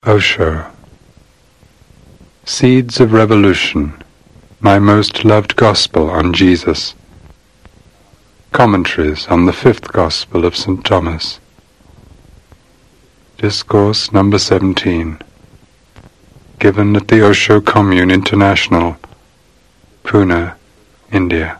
Osho. Seeds of Revolution, my most loved Gospel on Jesus. Commentaries on the Fifth Gospel of St. Thomas. Discourse number 17. Given at the Osho Commune International, Pune, India.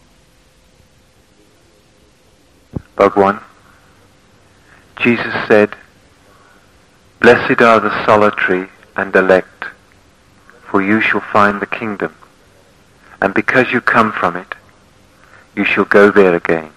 Bhagwan, Jesus said, "Blessed are the solitary and elect, for you shall find the kingdom, and because you come from it, you shall go there again."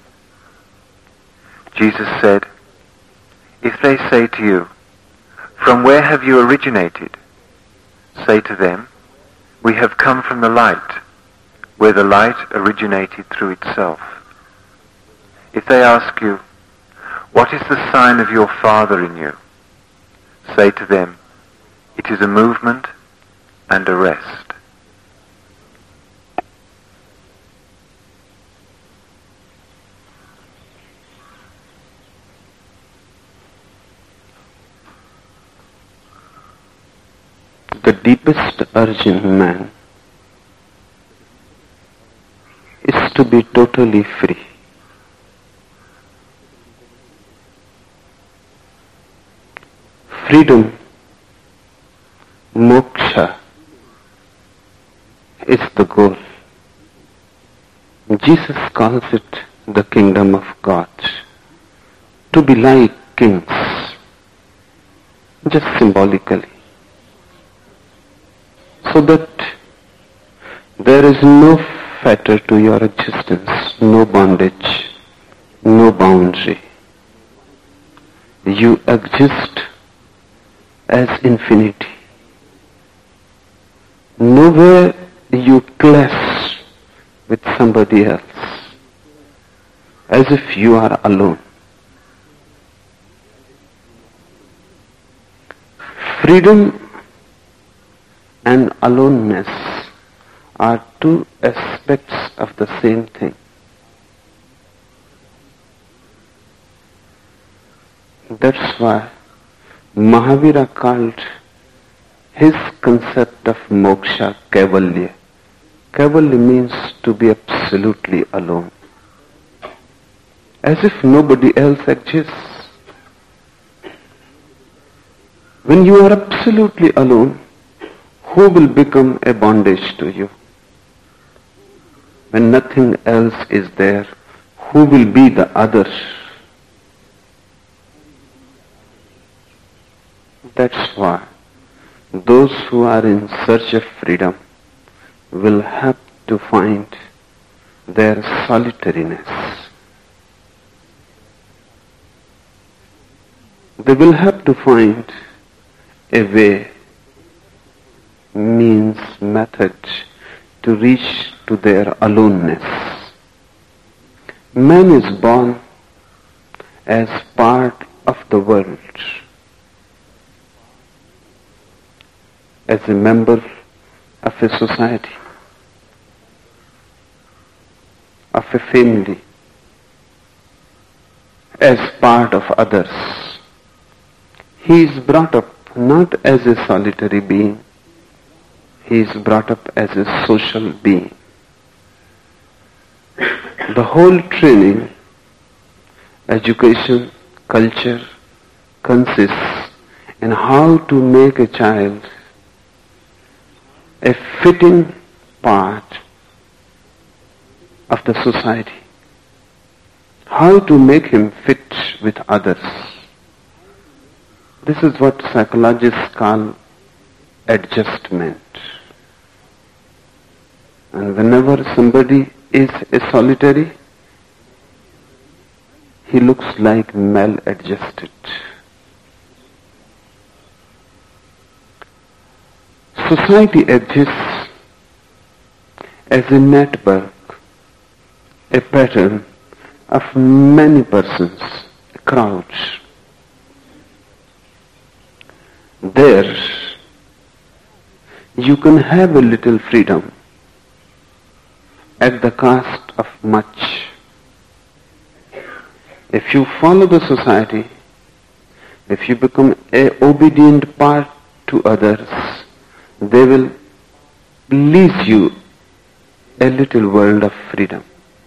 Jesus said, "If they say to you, 'From where have you originated?' say to them, 'We have come from the light, where the light originated through itself.' If they ask you, 'What is the sign of your Father in you?' say to them, 'It is a movement and a rest.'" The deepest urge in man is to be totally free. Freedom, moksha, is the goal. Jesus calls it the kingdom of God. To be like kings, just symbolically, so that there is no fetter to your existence, no bondage, no boundary. You exist as infinity. Nowhere you clash with somebody else, as if you are alone. Freedom and aloneness are two aspects of the same thing. That's why Mahavira called his concept of moksha Kaivalya. Kaivalya means to be absolutely alone, as if nobody else exists. When you are absolutely alone, who will become a bondage to you? When nothing else is there, who will be the other? That's why those who are in search of freedom will have to find their solitariness. They will have to find a way, means, method to reach to their aloneness. Man is born as part of the world, as a member of a society, of a family, as part of others. He is brought up not as a solitary being, he is brought up as a social being. The whole training, education, culture consists in how to make a child a fitting part of the society, how to make him fit with others. This is what psychologists call adjustment. And whenever somebody is a solitary, he looks like maladjusted. Society exists as a network, a pattern of many persons, a crowd. There, you can have a little freedom at the cost of much. If you follow the society, If you become an obedient part to others, they will lease you a little world of freedom.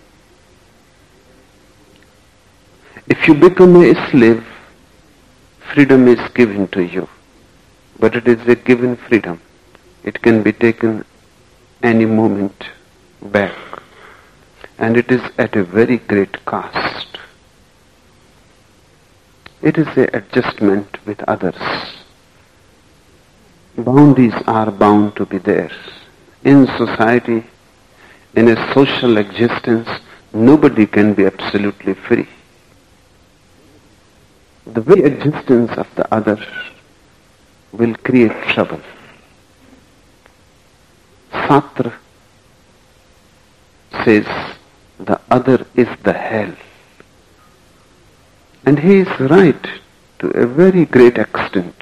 If you become a slave, freedom is given to you, but it is a given freedom. It can be taken any moment back, and it is at a very great cost. It is an adjustment with others. Boundaries are bound to be there. In society, in a social existence, nobody can be absolutely free. The very existence of the other will create trouble. Sartre says the other is the hell. And he is right to a very great extent,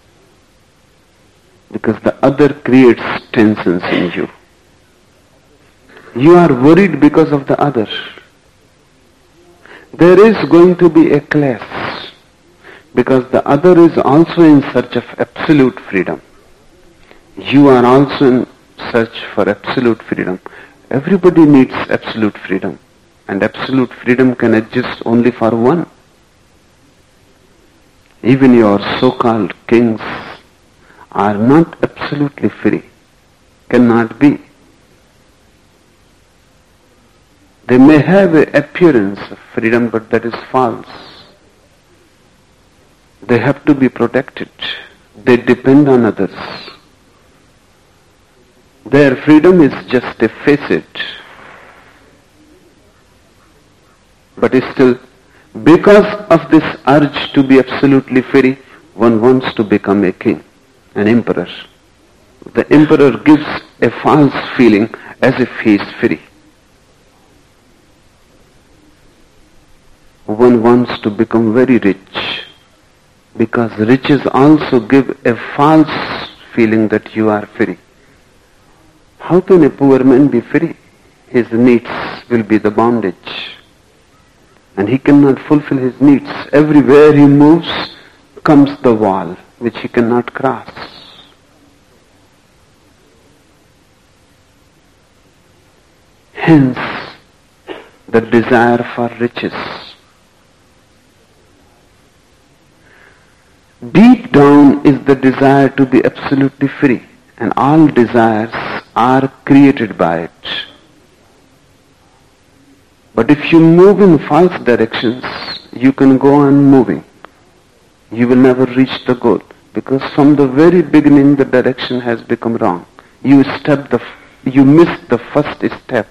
because the other creates tensions in you. You are worried because of the other. There is going to be a clash, because the other is also in search of absolute freedom. You are also in search for absolute freedom. Everybody needs absolute freedom, and absolute freedom can exist only for one. Even your so-called kings are not absolutely free, cannot be. They may have an appearance of freedom, but that is false. They have to be protected. They depend on others. Their freedom is just a facet. But still, because of this urge to be absolutely free, one wants to become a king, an emperor. The emperor gives a false feeling as if he is free. One wants to become very rich, because riches also give a false feeling that you are free. How can a poor man be free? His needs will be the bondage, and he cannot fulfill his needs. Everywhere he moves comes the wall which he cannot cross. Hence, the desire for riches. Deep down is the desire to be absolutely free, and all desires are created by it. But if you move in false directions, you can go on moving. You will never reach the goal, because from the very beginning the direction has become wrong. You missed the first step.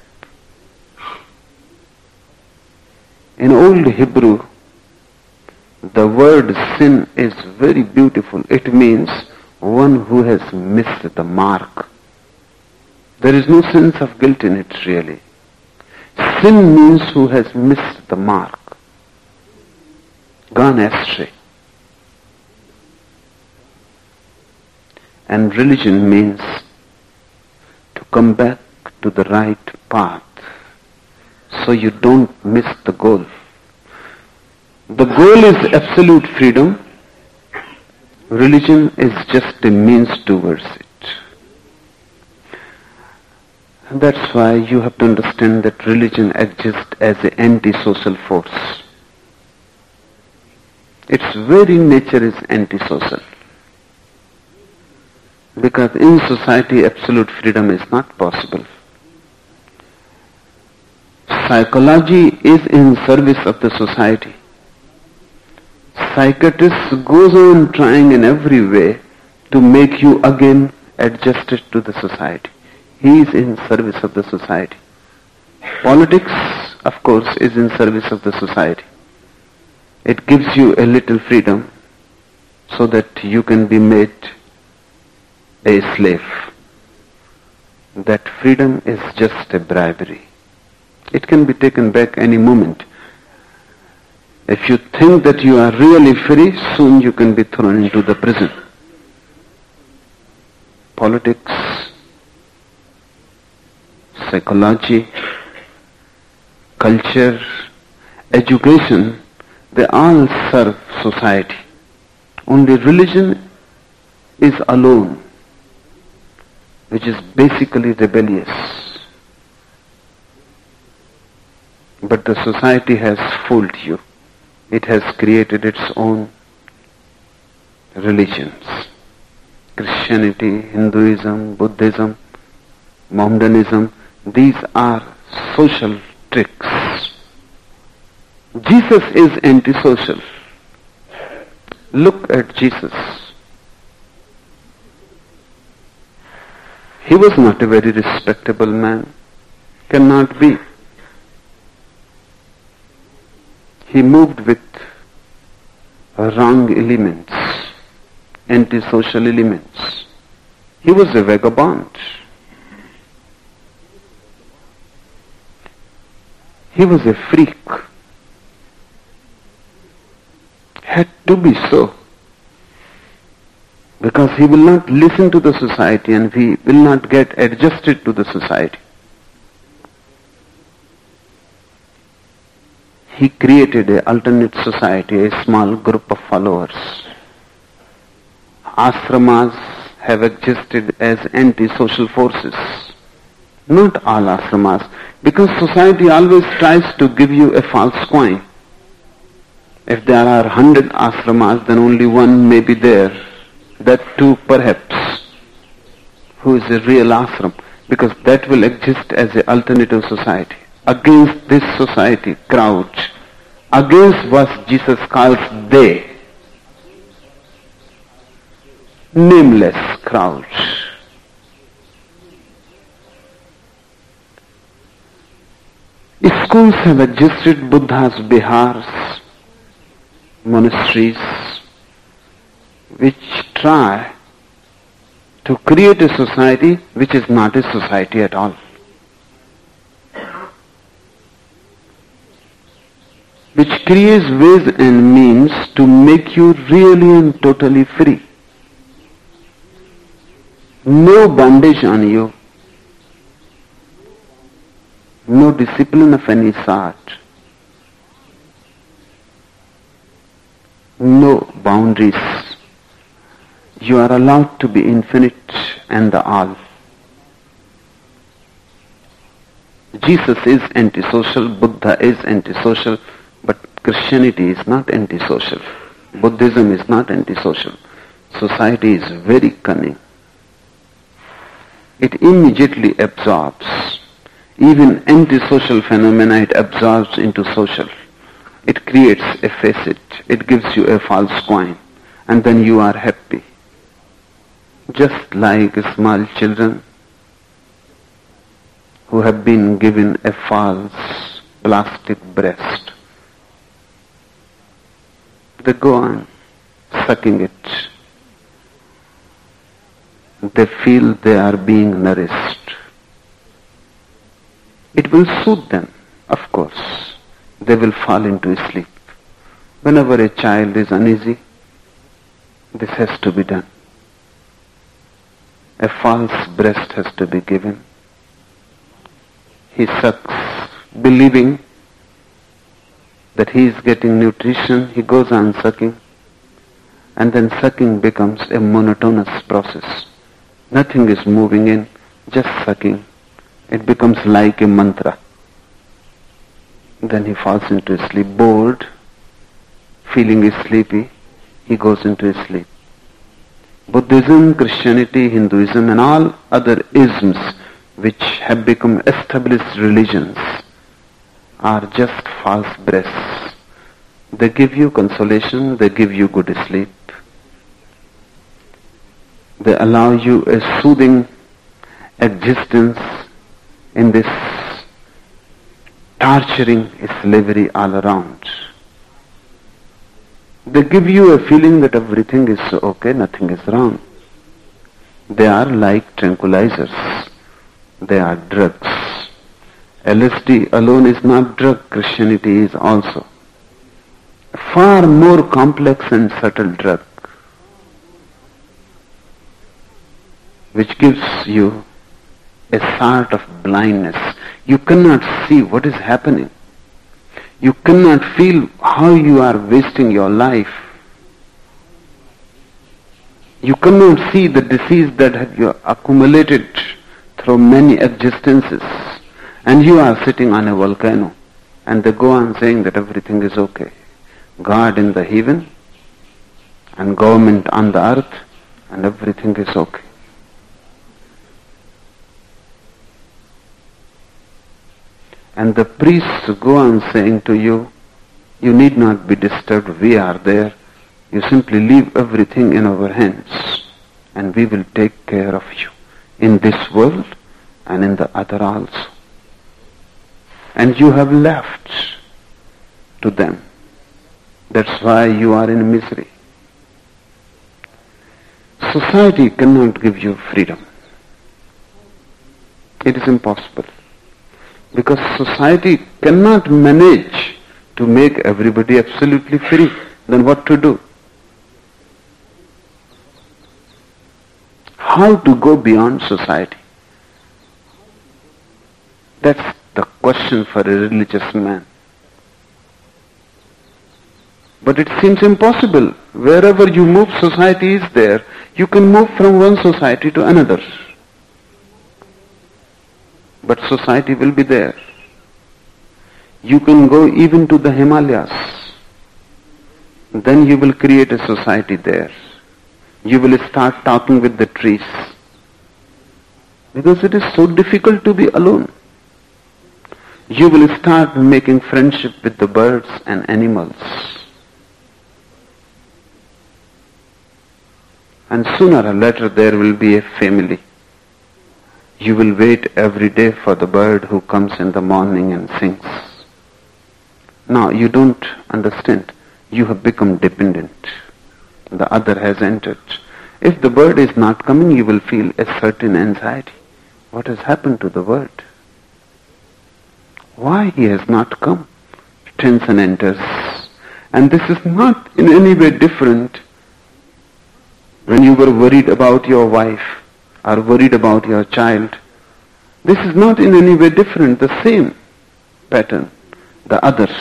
In Old Hebrew, the word sin is very beautiful. It means one who has missed the mark. There is no sense of guilt in it, really. Sin means who has missed the mark, gone astray. And religion means to come back to the right path, so you don't miss the goal. The goal is absolute freedom. Religion is just a means towards it. And that's why you have to understand that religion exists as an anti-social force. Its very nature is anti-social. Because in society absolute freedom is not possible. Psychology is in service of the society. Psychiatrist goes on trying in every way to make you again adjusted to the society. He is in service of the society. Politics, of course, is in service of the society. It gives you a little freedom so that you can be made a slave. That freedom is just a bribery. It can be taken back any moment. If you think that you are really free, soon you can be thrown into the prison. Politics, psychology, culture, education, they all serve society. Only religion is alone, which is basically rebellious. But the society has fooled you. It has created its own religions. Christianity, Hinduism, Buddhism, Mohammedanism, these are social tricks. Jesus is antisocial. Look at Jesus. He was not a very respectable man. Cannot be. He moved with wrong elements, antisocial elements. He was a vagabond. He was a freak. Had to be so. Because he will not listen to the society and he will not get adjusted to the society. He created an alternate society, a small group of followers. Ashramas have existed as anti-social forces. Not all ashramas, because society always tries to give you a false coin. If there are 100 ashramas, then only one may be there. That too, perhaps, who is a real ashram, because that will exist as an alternative society. Against this society, crouch. Against what Jesus calls they. Nameless crouch. Schools have existed, Buddha's Bihars, monasteries, which try to create a society which is not a society at all. Which creates ways and means to make you really and totally free. No bondage on you. No discipline of any sort. No boundaries. You are allowed to be infinite and the all. Jesus is antisocial, Buddha is antisocial, but Christianity is not antisocial. Buddhism is not antisocial. Society is very cunning. It immediately absorbs. Even antisocial phenomena it absorbs into social. It creates a facet. It gives you a false coin. And then you are happy. Just like small children who have been given a false plastic breast. They go on sucking it. They feel they are being nourished. It will soothe them, of course. They will fall into sleep. Whenever a child is uneasy, this has to be done. A false breast has to be given. He sucks, believing that he is getting nutrition. He goes on sucking. And then sucking becomes a monotonous process. Nothing is moving in, just sucking. It becomes like a mantra. Then he falls into sleep, bored, feeling sleepy. He goes into sleep. Buddhism, Christianity, Hinduism and all other isms which have become established religions are just false breaths. They give you consolation, they give you good sleep. They allow you a soothing existence in this torturing slavery all around. They give you a feeling that everything is okay, nothing is wrong. They are like tranquilizers. They are drugs. LSD alone is not drug, Christianity is also. A far more complex and subtle drug, which gives you a sort of blindness. You cannot see what is happening. You cannot feel how you are wasting your life. You cannot see the disease that have you accumulated through many existences, and you are sitting on a volcano, and they go on saying that everything is okay. God in the heaven, and government on the earth, and everything is okay. And the priests go on saying to you, you need not be disturbed, we are there. You simply leave everything in our hands, and we will take care of you in this world and in the other also. And you have left to them. That's why you are in misery. Society cannot give you freedom. It is impossible. Because society cannot manage to make everybody absolutely free. Then what to do? How to go beyond society? That's the question for a religious man. But it seems impossible. Wherever you move, society is there. You can move from one society to another. But society will be there. You can go even to the Himalayas. Then you will create a society there. You will start talking with the trees. Because it is so difficult to be alone. You will start making friendship with the birds and animals. And sooner or later there will be a family. You will wait every day for the bird who comes in the morning and sings. Now you don't understand. You have become dependent. The other has entered. If the bird is not coming, you will feel a certain anxiety. What has happened to the bird? Why he has not come? Tension enters. And this is not in any way different when you were worried about your wife or worried about your child. This is not in any way different, the same pattern, the others.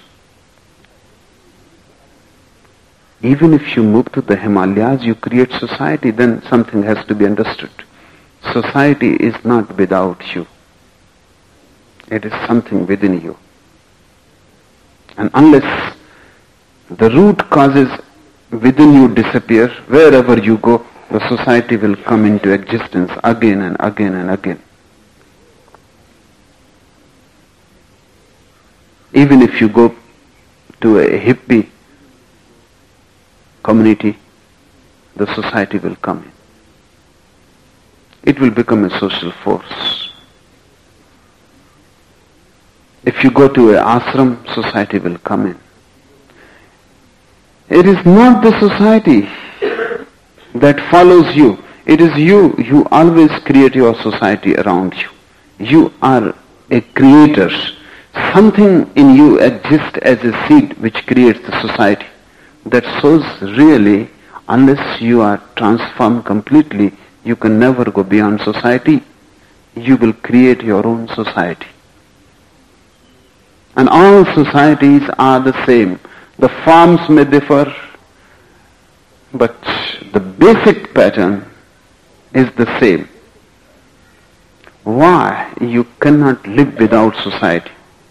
Even if you move to the Himalayas, you create society, then something has to be understood. Society is not without you. It is something within you. And unless the root causes within you disappear, wherever you go, the society will come into existence again and again and again. Even if you go to a hippie community, the society will come in. It will become a social force. If you go to an ashram, society will come in. It is not the society that follows you. It is you. You always create your society around you. You are a creator. Something in you exists as a seed which creates the society. That shows really, unless you are transformed completely, you can never go beyond society. You will create your own society. And all societies are the same. The forms may differ, but the basic pattern is the same. Why you cannot live without society?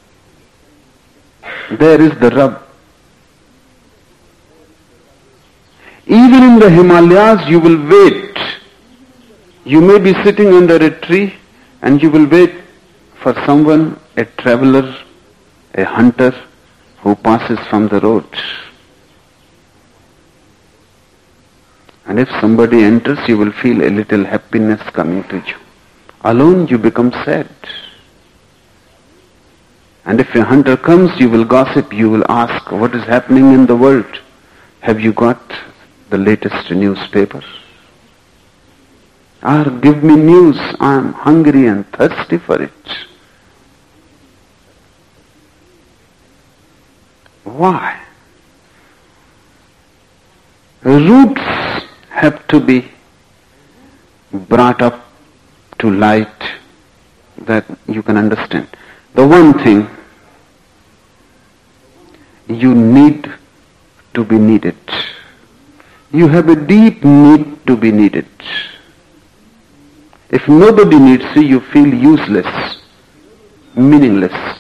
There is the rub. Even in the Himalayas, you will wait. You may be sitting under a tree and you will wait for someone, a traveler, a hunter who passes from the road. And if somebody enters, you will feel a little happiness coming to you. Alone, you become sad. And if a hunter comes, you will gossip, you will ask, what is happening in the world? Have you got the latest newspaper? Or give me news, I am hungry and thirsty for it. Why? Roots have to be brought up to light that you can understand. The one thing, you need to be needed. You have a deep need to be needed. If nobody needs you, you feel useless, meaningless.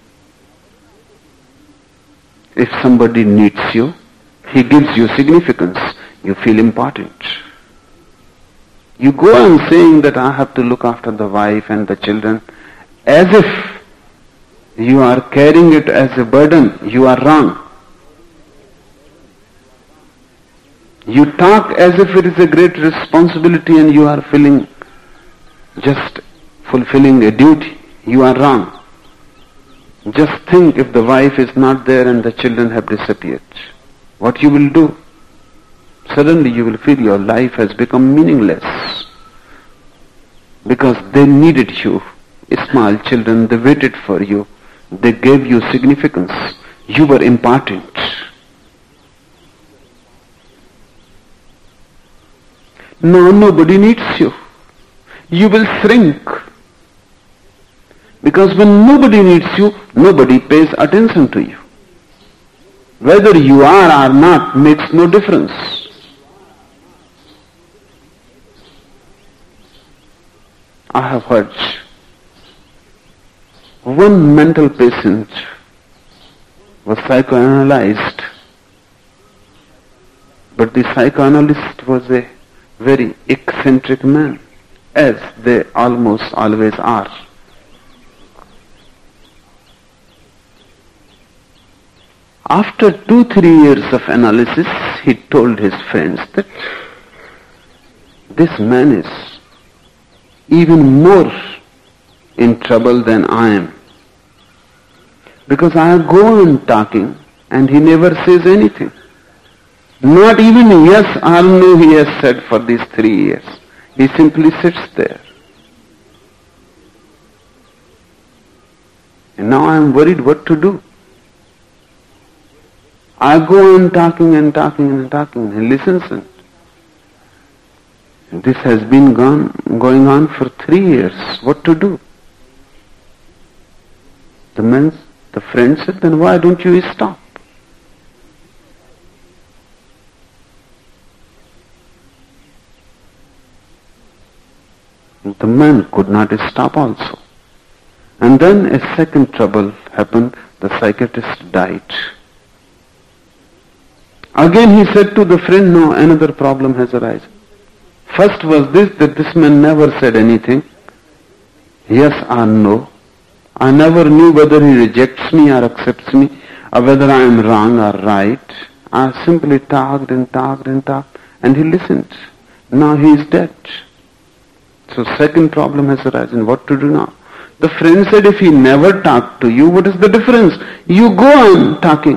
If somebody needs you, he gives you significance, you feel important. You go on saying that I have to look after the wife and the children as if you are carrying it as a burden. You are wrong. You talk as if it is a great responsibility and you are feeling just fulfilling a duty. You are wrong. Just think if the wife is not there and the children have disappeared. What you will do? Suddenly you will feel your life has become meaningless. Because they needed you. Small children, they waited for you. They gave you significance. You were important. Now nobody needs you. You will shrink. Because when nobody needs you, nobody pays attention to you. Whether you are or not makes no difference. I have heard one mental patient was psychoanalyzed, but the psychoanalyst was a very eccentric man, as they almost always are. After 2-3 years of analysis, he told his friends that this man is even more in trouble than I am. Because I go on talking and he never says anything. Not even yes or no he has said for these 3 years. He simply sits there. And now I am worried what to do. I go on talking and talking and talking, and he listens. And this has been going on for 3 years. What to do? The friend said, then why don't you stop? The man could not stop also. And then a second trouble happened. The psychiatrist died. Again he said to the friend, no, another problem has arisen. First was this, that this man never said anything. Yes or no. I never knew whether he rejects me or accepts me, or whether I am wrong or right. I simply talked and talked and talked, and he listened. Now he is dead. So second problem has arisen. What to do now? The friend said, if he never talked to you, what is the difference? You go on talking.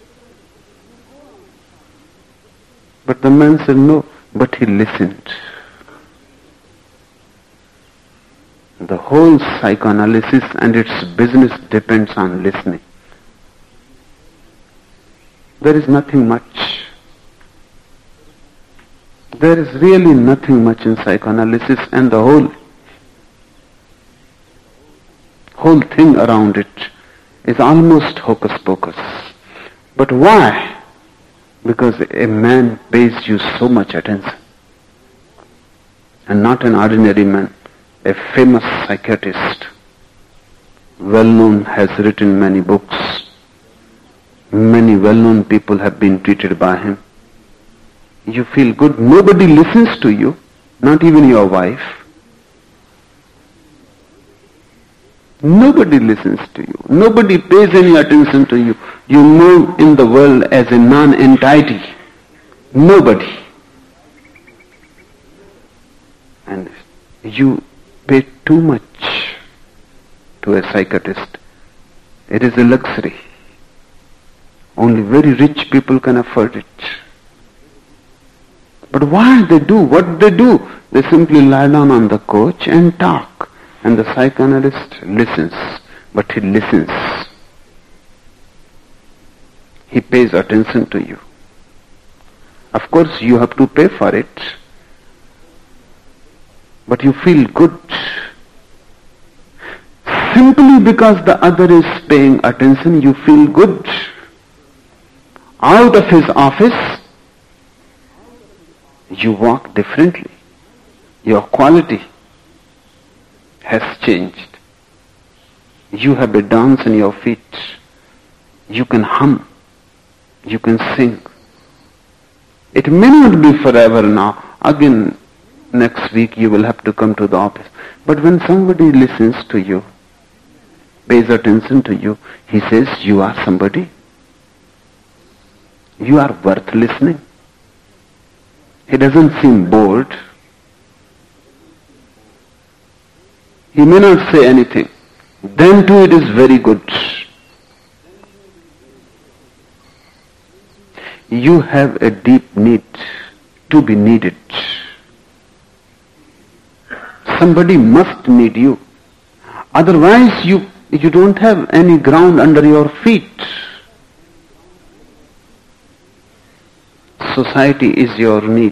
But the man said, no, but he listened. The whole psychoanalysis and its business depends on listening. There is nothing much. There is really nothing much in psychoanalysis, and the whole thing around it is almost hocus pocus. But why? Because a man pays you so much attention. And not an ordinary man. A famous psychiatrist, well-known, has written many books. Many well-known people have been treated by him. You feel good. Nobody listens to you, not even your wife. Nobody listens to you. Nobody pays any attention to you. You move in the world as a non-entity. Nobody. And you pay too much to a psychiatrist. It is a luxury. Only very rich people can afford it. But why they do? What they do? They simply lie down on the couch and talk. And the psychoanalyst listens. But he listens. He pays attention to you. Of course, you have to pay for it. But you feel good. Simply because the other is paying attention, you feel good. Out of his office, You walk differently. Your quality has changed. You have a dance in your feet. You can hum. You can sing. It may not be forever now. Again, next week you will have to come to the office. But when somebody listens to you, pays attention to you, he says, you are somebody. You are worth listening. He doesn't seem bored. He may not say anything. Then too it is very good. You have a deep need to be needed. Somebody must need you. Otherwise you don't have any ground under your feet. Society is your need.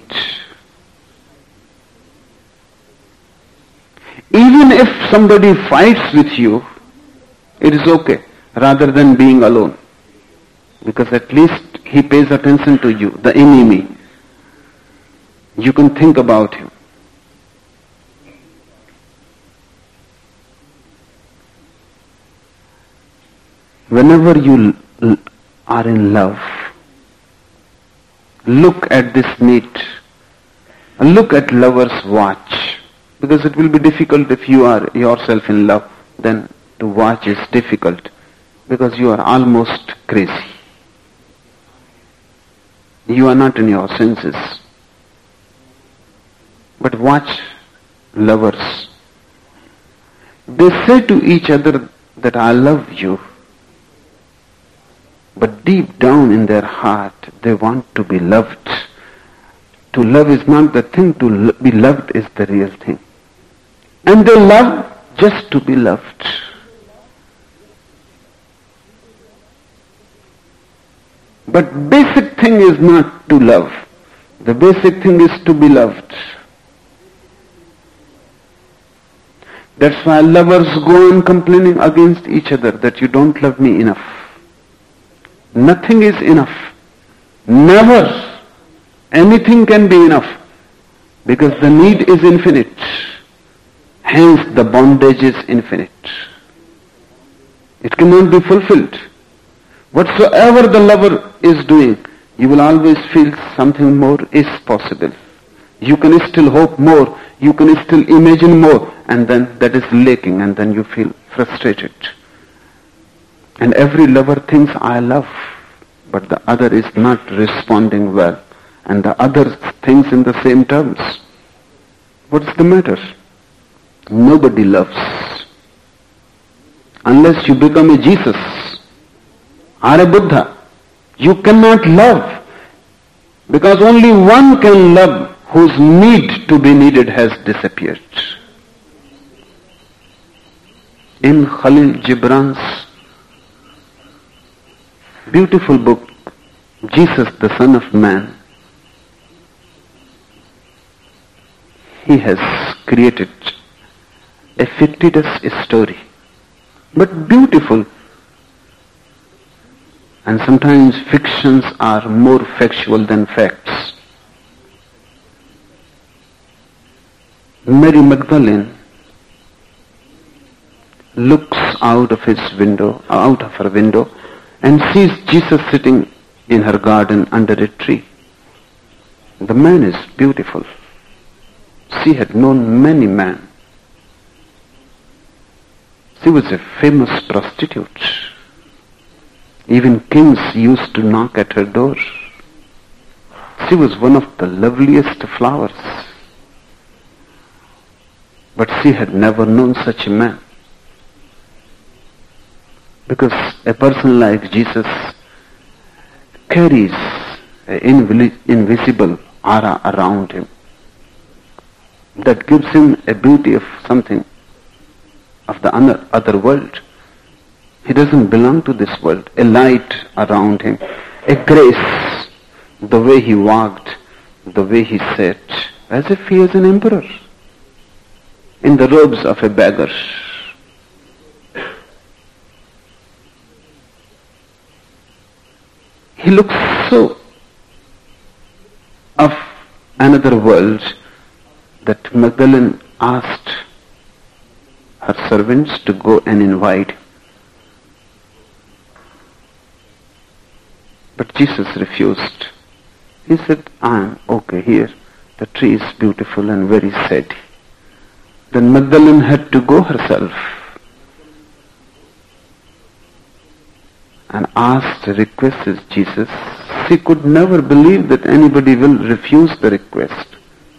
Even if somebody fights with you, it is okay, rather than being alone. Because at least he pays attention to you, the enemy. You can think about him. Whenever you are in love, look at this need. Look at lover's watch. Because it will be difficult if you are yourself in love. Then to watch is difficult. Because you are almost crazy. You are not in your senses. But watch lovers. They say to each other that I love you. But deep down in their heart, they want to be loved. To love is not the thing, to be loved is the real thing. And they love just to be loved. But basic thing is not to love. The basic thing is to be loved. That's why lovers go on complaining against each other that you don't love me enough. Nothing is enough. Never. Anything can be enough. Because the need is infinite. Hence the bondage is infinite. It cannot be fulfilled. Whatsoever the lover is doing, you will always feel something more is possible. You can still hope more. You can still imagine more. And then that is lacking, and then you feel frustrated. And every lover thinks, I love, but the other is not responding well. And the other thinks in the same terms. What is the matter? Nobody loves. Unless you become a Jesus or a Buddha, you cannot love. Because only one can love whose need to be needed has disappeared. In Khalil Gibran's beautiful book, Jesus the Son of Man, he has created a fictitious story, but beautiful. And sometimes fictions are more factual than facts. Mary Magdalene looks out of her window, and sees Jesus sitting in her garden under a tree. The man is beautiful. She had known many men. She was a famous prostitute. Even kings used to knock at her door. She was one of the loveliest flowers. But she had never known such a man. Because a person like Jesus carries an invisible aura around him that gives him a beauty of something of the other world. He doesn't belong to this world. A light around him, a grace, the way he walked, the way he sat, as if he is an emperor in the robes of a beggar. He looks so of another world that Magdalene asked her servants to go and invite. But Jesus refused. He said, I am okay here. The tree is beautiful and very shady. Then Magdalene had to go herself and asked, requested Jesus. She could never believe that anybody will refuse the request.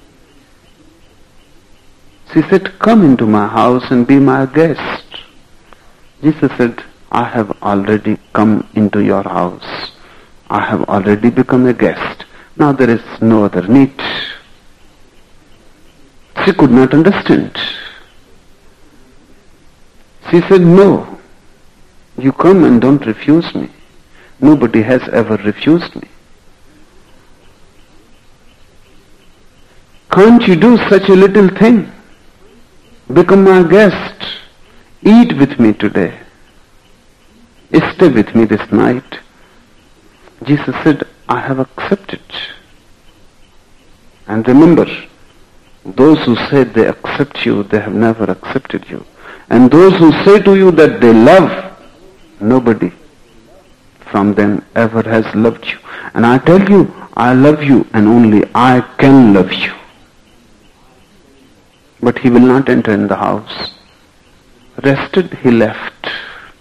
She said, come into my house and be my guest. Jesus said, I have already come into your house. I have already become a guest. Now there is no other need. She could not understand. She said, no, you come and don't refuse me. Nobody has ever refused me. Can't you do such a little thing? Become my guest. Eat with me today. Stay with me this night. Jesus said, I have accepted. And remember, those who say they accept you, they have never accepted you. And those who say to you that they love, nobody from them ever has loved you. And I tell you, I love you and only I can love you. But he will not enter in the house. Rested, he left.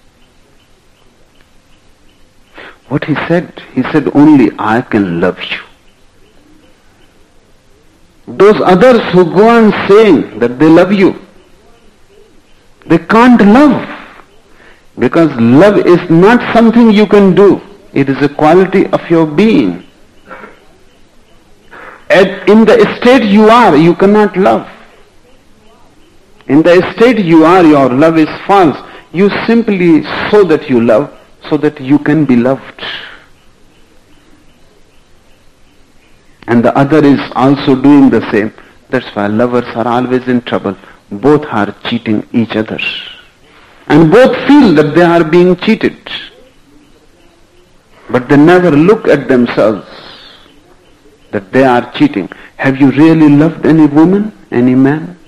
What he said only I can love you. Those others who go on saying that they love you, they can't love. Because love is not something you can do. It is a quality of your being. In the state you are, you cannot love. In the state you are, your love is false. You simply show that you love so that you can be loved. And the other is also doing the same. That's why lovers are always in trouble. Both are cheating each other. And both feel that they are being cheated. But they never look at themselves that they are cheating. Have you really loved any woman, any man?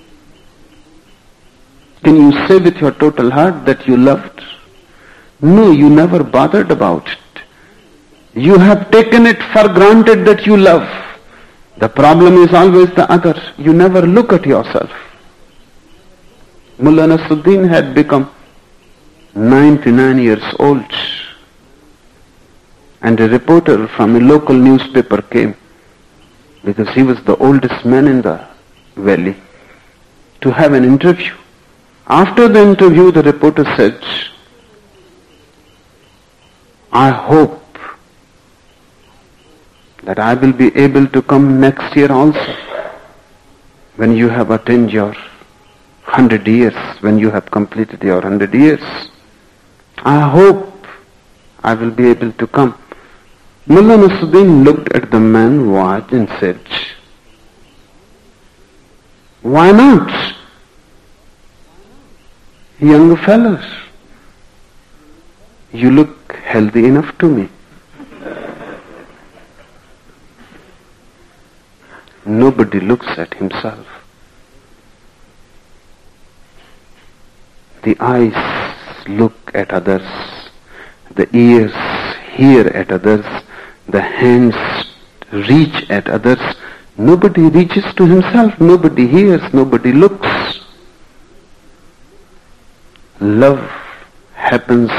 Can you say with your total heart that you loved? No, you never bothered about it. You have taken it for granted that you love. The problem is always the other. You never look at yourself. Mullah Nasruddin had become 99 years old. And a reporter from a local newspaper came, because he was the oldest man in the valley, to have an interview. After the interview, the reporter said, I hope that I will be able to come next year also, when you have attained your 100 years, when you have completed your 100 years. I hope I will be able to come. Mullah Nasruddin looked at the man, watched and said, why not? Young fellows, you look healthy enough to me. Nobody looks at himself. The eyes look at others, the ears hear at others, the hands reach at others. Nobody reaches to himself, nobody hears, nobody looks. Love happens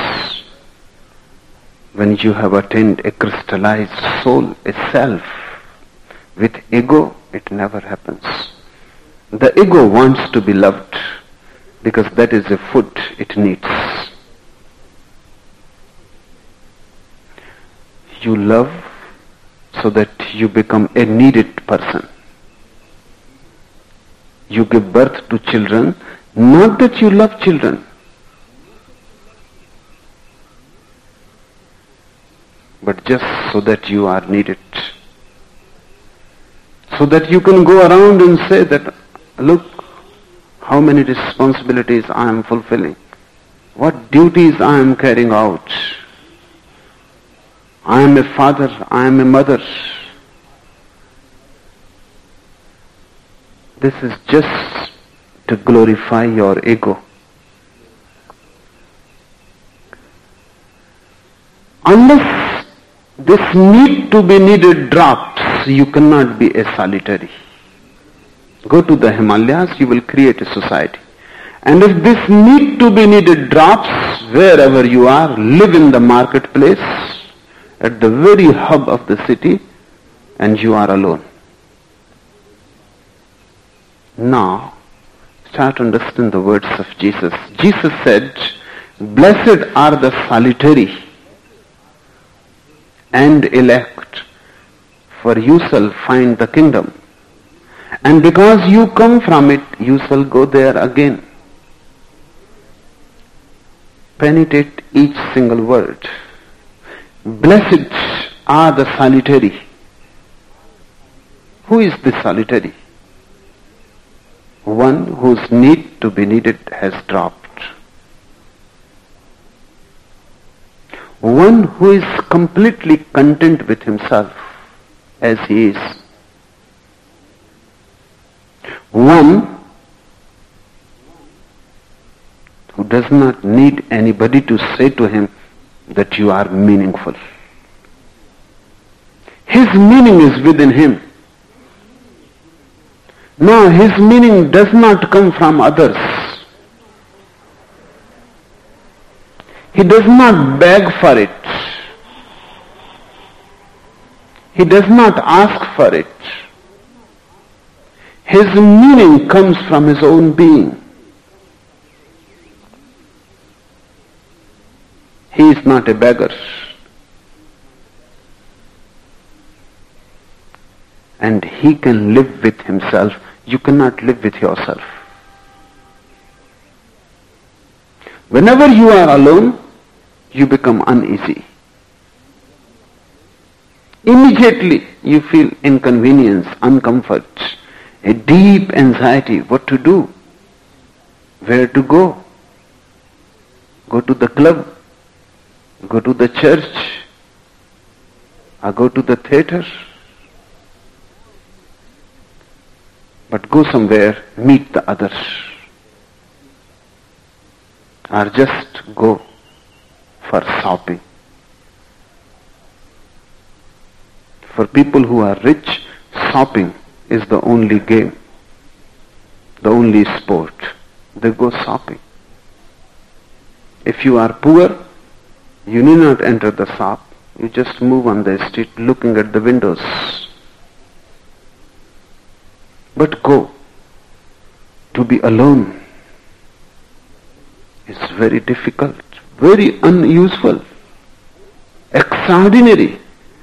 when you have attained a crystallized soul, a self. With ego, it never happens. The ego wants to be loved because that is the food it needs. You love so that you become a needed person. You give birth to children, not that you love children, but just so that you are needed. So that you can go around and say that, look, how many responsibilities I am fulfilling, what duties I am carrying out. I am a father, I am a mother. This is just to glorify your ego. Unless this need to be needed drops, you cannot be a solitary. Go to the Himalayas, you will create a society. And if this need to be needed drops, wherever you are, live in the marketplace, at the very hub of the city, and you are alone. Now, start to understand the words of Jesus. Jesus said, "Blessed are the solitary and elect, for you shall find the kingdom. And because you come from it, you shall go there again." Penetrate each single word. Blessed are the solitary. Who is the solitary? One whose need to be needed has dropped. One who is completely content with himself as he is. One who does not need anybody to say to him that you are meaningful. His meaning is within him. Now his meaning does not come from others. He does not beg for it. He does not ask for it. His meaning comes from his own being. He is not a beggar. And he can live with himself. You cannot live with yourself. Whenever you are alone, you become uneasy. Immediately you feel inconvenience, uncomfort, a deep anxiety. What to do? Where to go? Go to the club? Go to the church? Or go to the theater? But go somewhere, meet the others. Or just go for shopping. For people who are rich, shopping is the only game, the only sport. They go shopping. If you are poor, you need not enter the shop. You just move on the street looking at the windows. But go. To be alone is very difficult, very unuseful, extraordinary.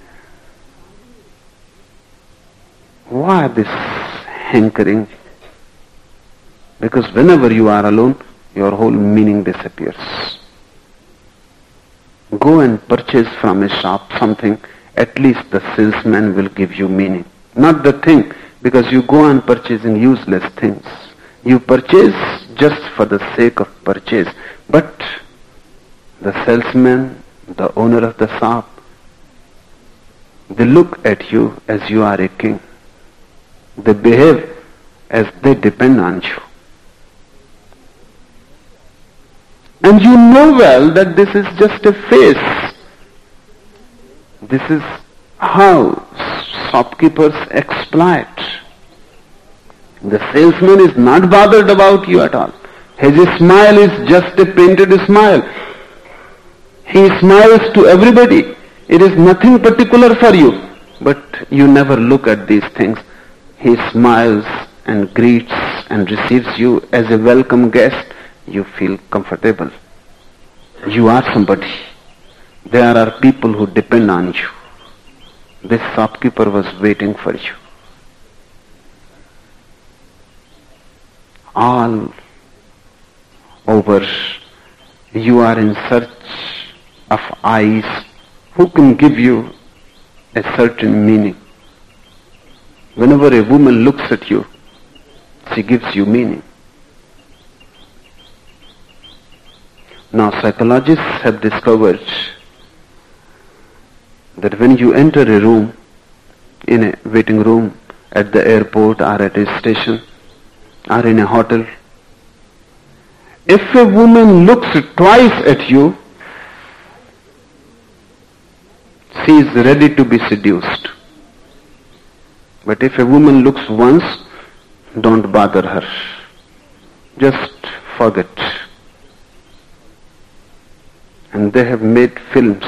Why this hankering? Because whenever you are alone, your whole meaning disappears. Go and purchase from a shop something, at least the salesman will give you meaning. Not the thing, because you go on purchasing useless things. You purchase just for the sake of purchase. But the salesman, the owner of the shop, they look at you as you are a king. They behave as they depend on you. And you know well that this is just a phase. This is how shopkeepers exploit. The salesman is not bothered about you at all. His smile is just a painted smile. He smiles to everybody. It is nothing particular for you. But you never look at these things. He smiles and greets and receives you as a welcome guest. You feel comfortable. You are somebody. There are people who depend on you. This shopkeeper was waiting for you. All over, you are in search of eyes who can give you a certain meaning. Whenever a woman looks at you, she gives you meaning. Now psychologists have discovered that when you enter a room, in a waiting room, at the airport or at a station, or in a hotel. If a woman looks twice at you, she is ready to be seduced. But if a woman looks once, don't bother her. Just forget. And they have made films,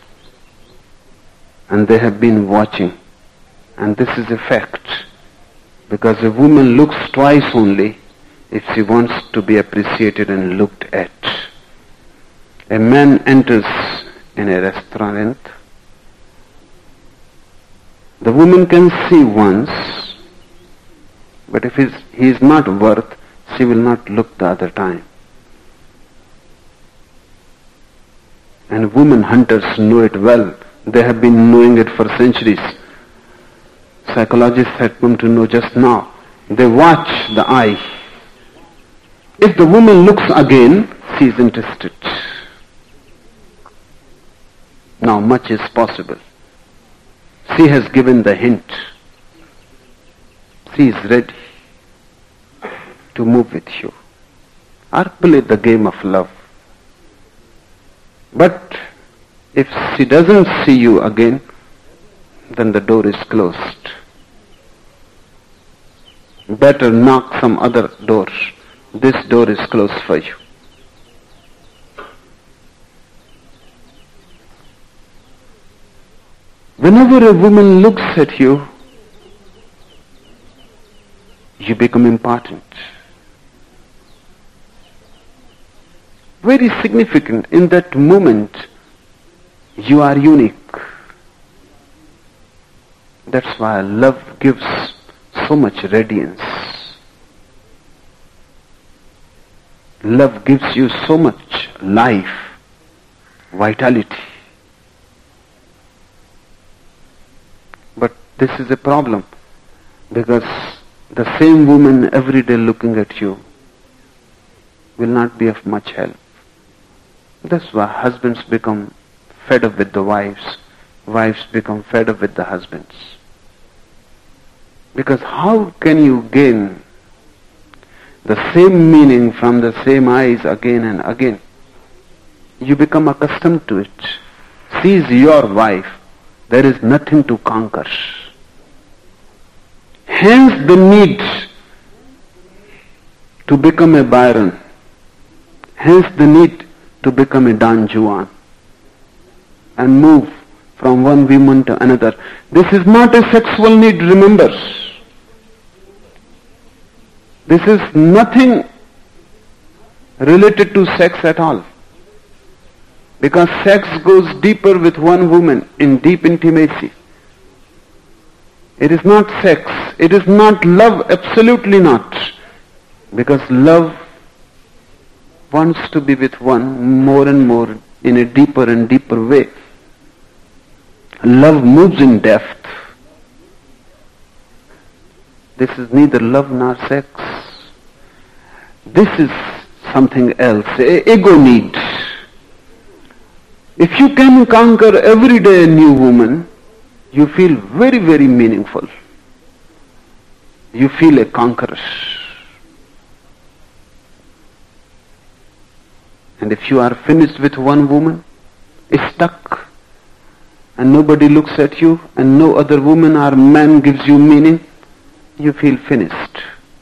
and they have been watching, and this is a fact. Because a woman looks twice only if she wants to be appreciated and looked at. A man enters in a restaurant. The woman can see once, but if he is not worth, she will not look the other time. And women hunters know it well. They have been knowing it for centuries. Psychologists had come to know just now. They watch the eye. If the woman looks again, she is interested. Now much is possible. She has given the hint. She is ready to move with you or play the game of love. But if she doesn't see you again, then the door is closed. Better knock some other door. This door is closed for you. Whenever a woman looks at you, you become important. Very significant. In that moment, you are unique. That's why love gives so much radiance. Love gives you so much life, vitality. But this is a problem, because the same woman every day looking at you will not be of much help. That's why husbands become fed up with the wives. Wives become fed up with the husbands. Because how can you gain the same meaning from the same eyes again and again? You become accustomed to it. She is your wife. There is nothing to conquer. Hence the need to become a Byron. Hence the need to become a Don Juan and move from one woman to another. This is not a sexual need, remember. This is nothing related to sex at all. Because sex goes deeper with one woman in deep intimacy. It is not sex. It is not love, absolutely not. Because love wants to be with one more and more in a deeper and deeper way. Love moves in depth. This is neither love nor sex. This is something else, ego need. If you can conquer every day a new woman, you feel very, very meaningful. You feel a conqueror. And if you are finished with one woman, stuck, and nobody looks at you, and no other woman or man gives you meaning, you feel finished.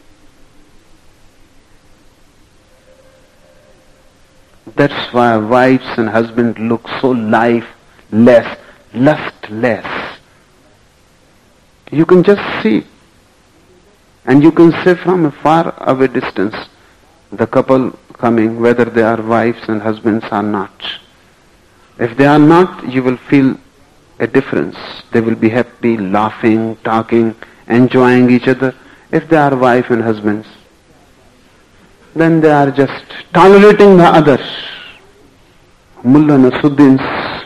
That's why wives and husbands look so lifeless, lustless. You can just see, and you can say from a far away distance, the couple coming, whether they are wives and husbands or not. If they are not, you will feel a difference. They will be happy, laughing, talking, enjoying each other. If they are wife and husbands, then they are just tolerating the other. Mullah Nasruddin's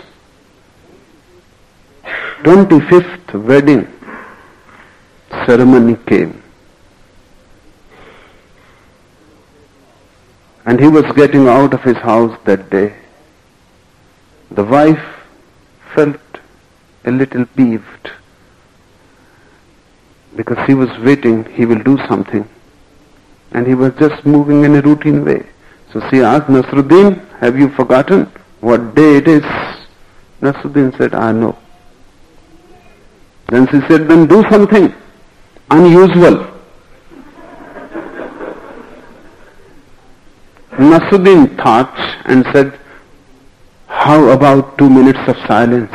25th wedding ceremony came. And he was getting out of his house that day. The wife felt a little peeved because he was waiting, he will do something. and he was just moving in a routine way. So she asked, Nasruddin, have you forgotten what day it is? Nasruddin said, I know. Then she said, then do something unusual. Nasruddin thought and said, how about 2 minutes of silence?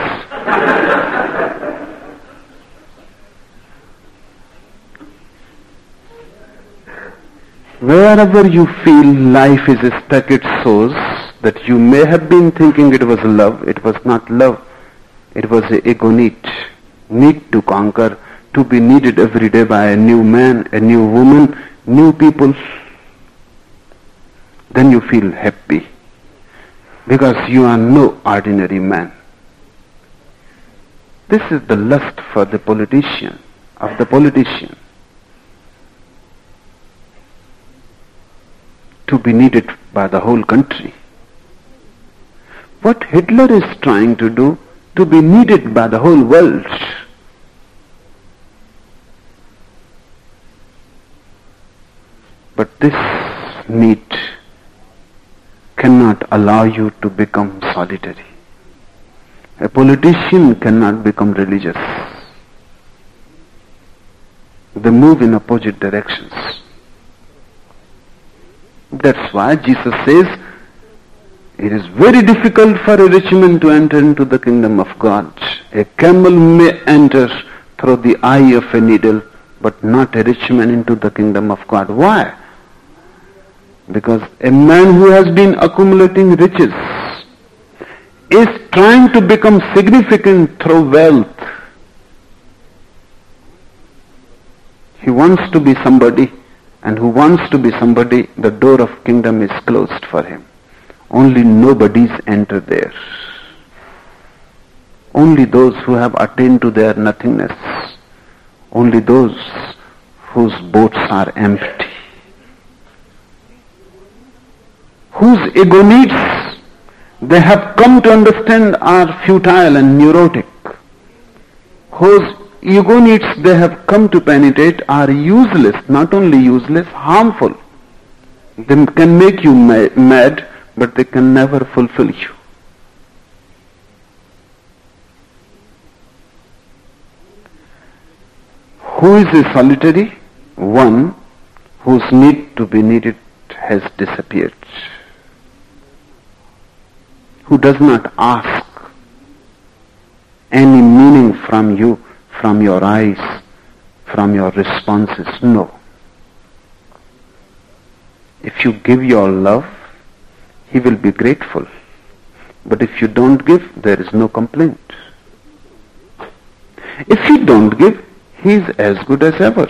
Wherever you feel life is stuck, it shows that you may have been thinking it was love. It was not love. It was the ego need to conquer, to be needed every day by a new man, a new woman, new people. Then you feel happy, because you are no ordinary man. This is the lust for the politician, of the politician. To be needed by the whole country. What Hitler is trying to do, to be needed by the whole world. But this need cannot allow you to become solitary. A politician cannot become religious. They move in opposite directions. That's why Jesus says, it is very difficult for a rich man to enter into the kingdom of God. A camel may enter through the eye of a needle, but not a rich man into the kingdom of God. Why? Because a man who has been accumulating riches is trying to become significant through wealth. He wants to be somebody, and who wants to be somebody, the door of kingdom is closed for him. Only nobodies enter there. Only those who have attained to their nothingness. Only those whose boats are empty. Whose ego needs they have come to understand are futile and neurotic. Whose ego needs they have come to penetrate are useless, not only useless, harmful. They can make you mad, but they can never fulfill you. Who is a solitary? One whose need to be needed has disappeared. Who does not ask any meaning from you, from your eyes, from your responses. No. If you give your love, he will be grateful. But if you don't give, there is no complaint. If you don't give, he is as good as ever.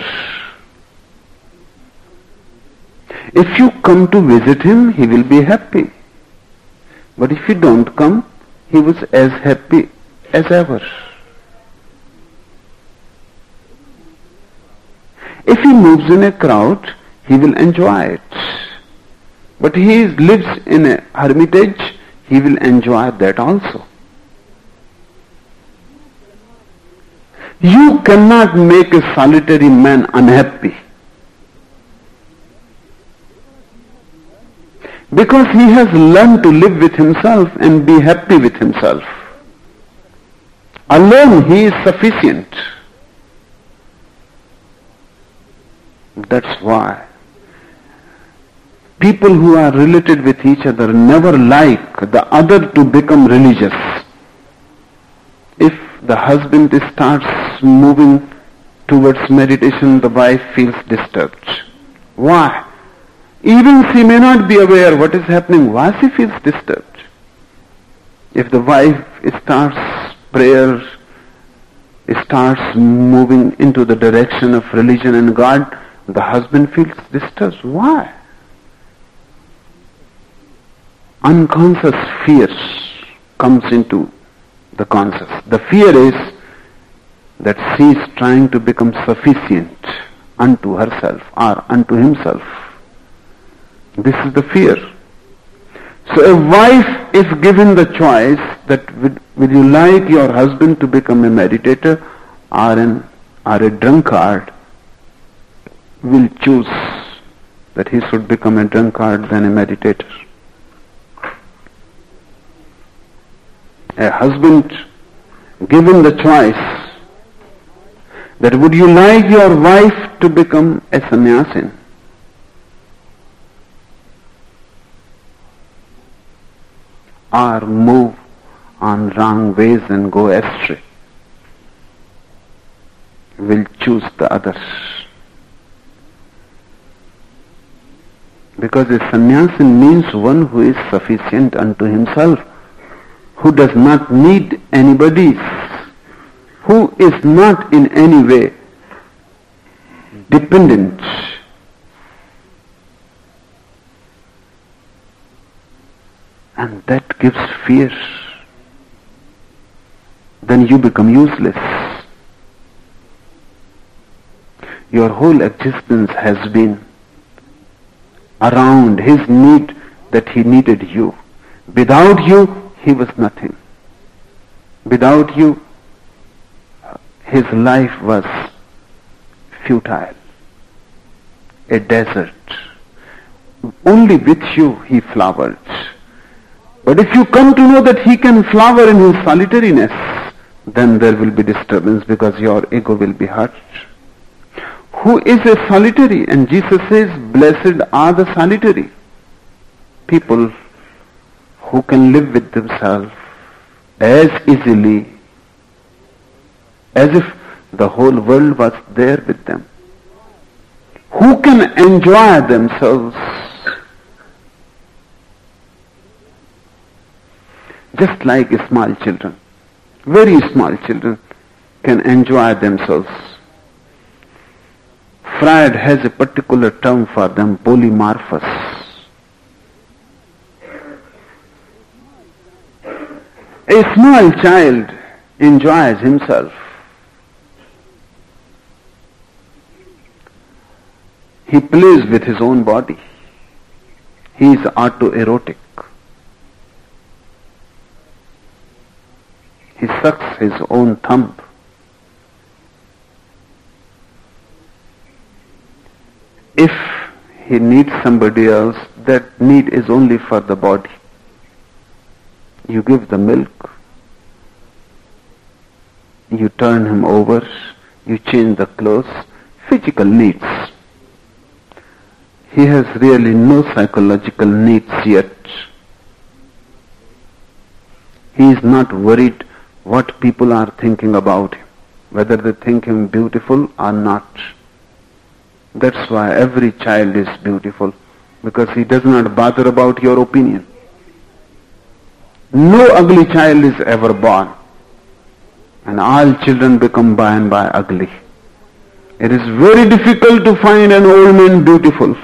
If you come to visit him, he will be happy. But if you don't come, he was as happy as ever. If he moves in a crowd, he will enjoy it. But he lives in a hermitage, he will enjoy that also. You cannot make a solitary man unhappy. Because he has learned to live with himself and be happy with himself. Alone he is sufficient. That's why people who are related with each other never like the other to become religious. If the husband starts moving towards meditation, the wife feels disturbed. Why? Even she may not be aware what is happening, why she feels disturbed. If the wife starts prayer, starts moving into the direction of religion and God, the husband feels disturbed. Why? Unconscious fear comes into the conscious. The fear is that she is trying to become sufficient unto herself or unto himself. This is the fear. So a wife, if given the choice that will you like your husband to become a meditator or a drunkard, will choose that he should become a drunkard than a meditator. A husband given the choice that would you like your wife to become a sannyasin or move on wrong ways and go astray, will choose the others. Because a sannyasin means one who is sufficient unto himself, who does not need anybody's, who is not in any way dependent. And that gives fear. Then you become useless. Your whole existence has been around his need that he needed you. Without you, he was nothing. Without you, his life was futile, a desert. Only with you he flowered. But if you come to know that he can flower in his solitariness, then there will be disturbance because your ego will be hurt. Who is a solitary? And Jesus says, blessed are the solitary. People who can live with themselves as easily as if the whole world was there with them. Who can enjoy themselves just like small children. Very small children can enjoy themselves. Freud has a particular term for them, polymorphous. A small child enjoys himself. He plays with his own body. He is autoerotic. He sucks his own thumb. If he needs somebody else, that need is only for the body. You give the milk, you turn him over, you change the clothes, physical needs. He has really no psychological needs yet. He is not worried what people are thinking about him, whether they think him beautiful or not. That's why every child is beautiful, because he does not bother about your opinion. No ugly child is ever born, and all children become by and by ugly. It is very difficult to find an old man beautiful.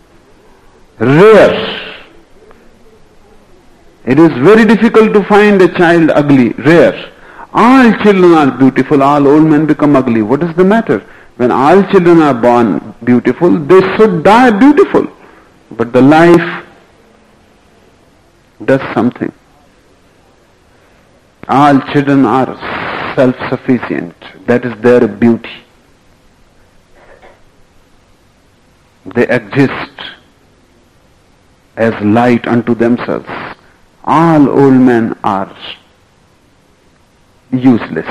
Rare. It is very difficult to find a child ugly. Rare. All children are beautiful, all old men become ugly. What is the matter? When all children are born beautiful, they should die beautiful. But the life does something. All children are self-sufficient. That is their beauty. They exist as light unto themselves. All old men are useless.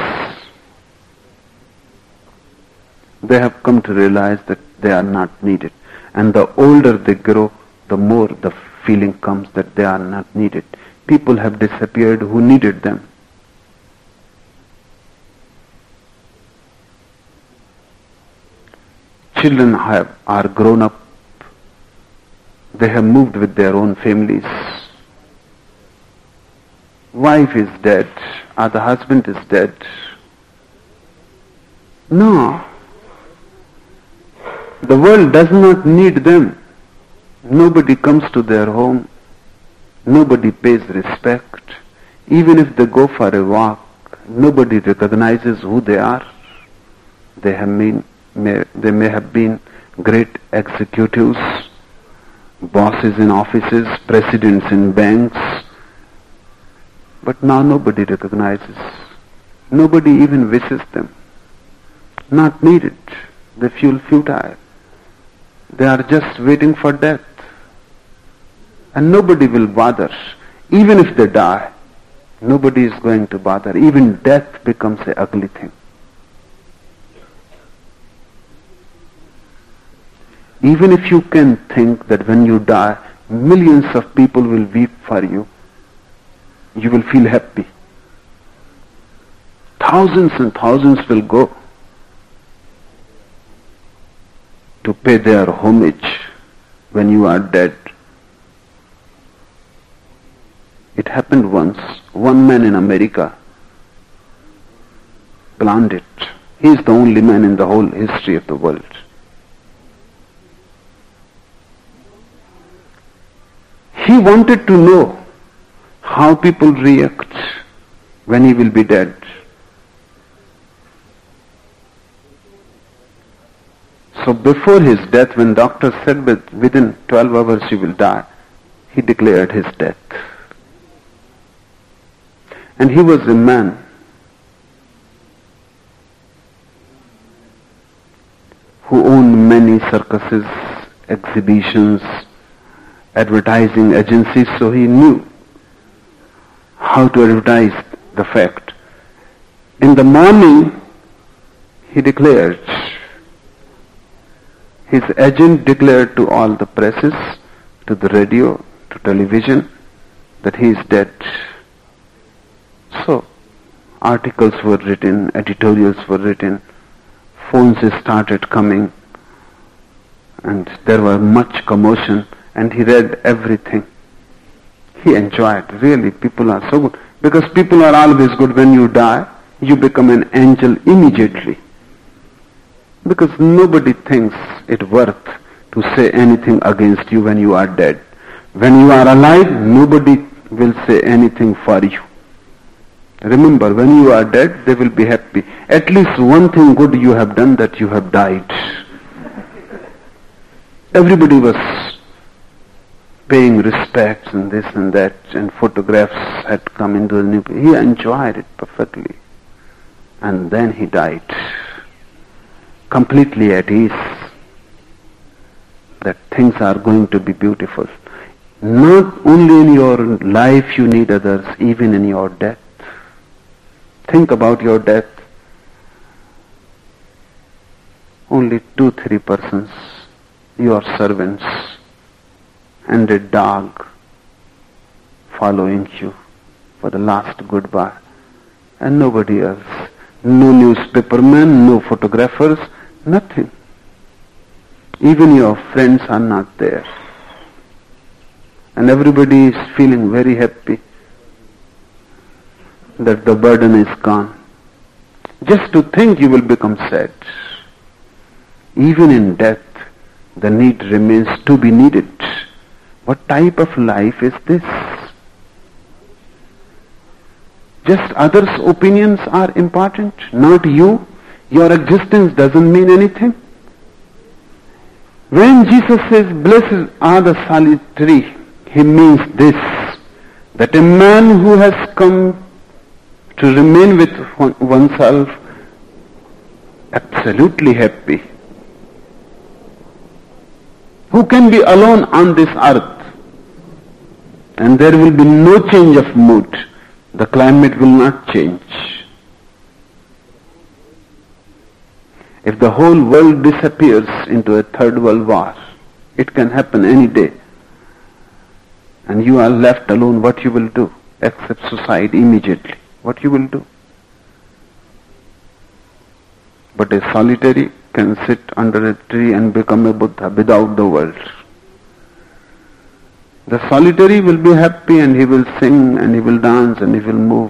They have come to realize that they are not needed. And the older they grow, the more the feeling comes that they are not needed. People have disappeared who needed them. Children are grown up. They have moved with their own families. Wife is dead, or the husband is dead. No. The world does not need them. Nobody comes to their home. Nobody pays respect. Even if they go for a walk, nobody recognizes who they are. They may have been great executives, bosses in offices, presidents in banks, but now nobody recognizes. Nobody even wishes them. Not needed. They feel futile. They are just waiting for death. And nobody will bother. Even if they die, nobody is going to bother. Even death becomes an ugly thing. Even if you can think that when you die, millions of people will weep for you, you will feel happy. Thousands and thousands will go to pay their homage when you are dead. It happened once. One man in America planned it. He is the only man in the whole history of the world. He wanted to know how people react when he will be dead. So before his death, when doctor said that within 12 hours he will die, he declared his death. And he was a man who owned many circuses, exhibitions, advertising agencies, so he knew how to advertise the fact. In the morning, he declared, his agent declared to all the presses, to the radio, to television, that he is dead. So, articles were written, editorials were written, phones started coming, and there was much commotion, and he read everything. He enjoyed. Really, people are so good. Because people are always good. When you die, you become an angel immediately. Because nobody thinks it worth to say anything against you when you are dead. When you are alive, nobody will say anything for you. Remember, when you are dead, they will be happy. At least one thing good you have done, that you have died. Everybody was paying respects and this and that, and photographs had come into the new. He enjoyed it perfectly. And then he died. Completely at ease. That things are going to be beautiful. Not only in your life you need others, even in your death. Think about your death. Only 2-3 persons, your servants, and a dog following you for the last goodbye, and nobody else. No newspapermen, no photographers, nothing. Even your friends are not there. And everybody is feeling very happy that the burden is gone. Just to think you will become sad. Even in death, the need remains to be needed. What type of life is this? Just others' opinions are important, not you. Your existence doesn't mean anything. When Jesus says, "Blessed are the solitary," he means this, that a man who has come to remain with oneself absolutely happy, who can be alone on this earth, and there will be no change of mood. The climate will not change. If the whole world disappears into a third world war, it can happen any day, and you are left alone, what you will do? Accept suicide immediately. What you will do? But a solitary can sit under a tree and become a Buddha without the world. The solitary will be happy, and he will sing, and he will dance, and he will move.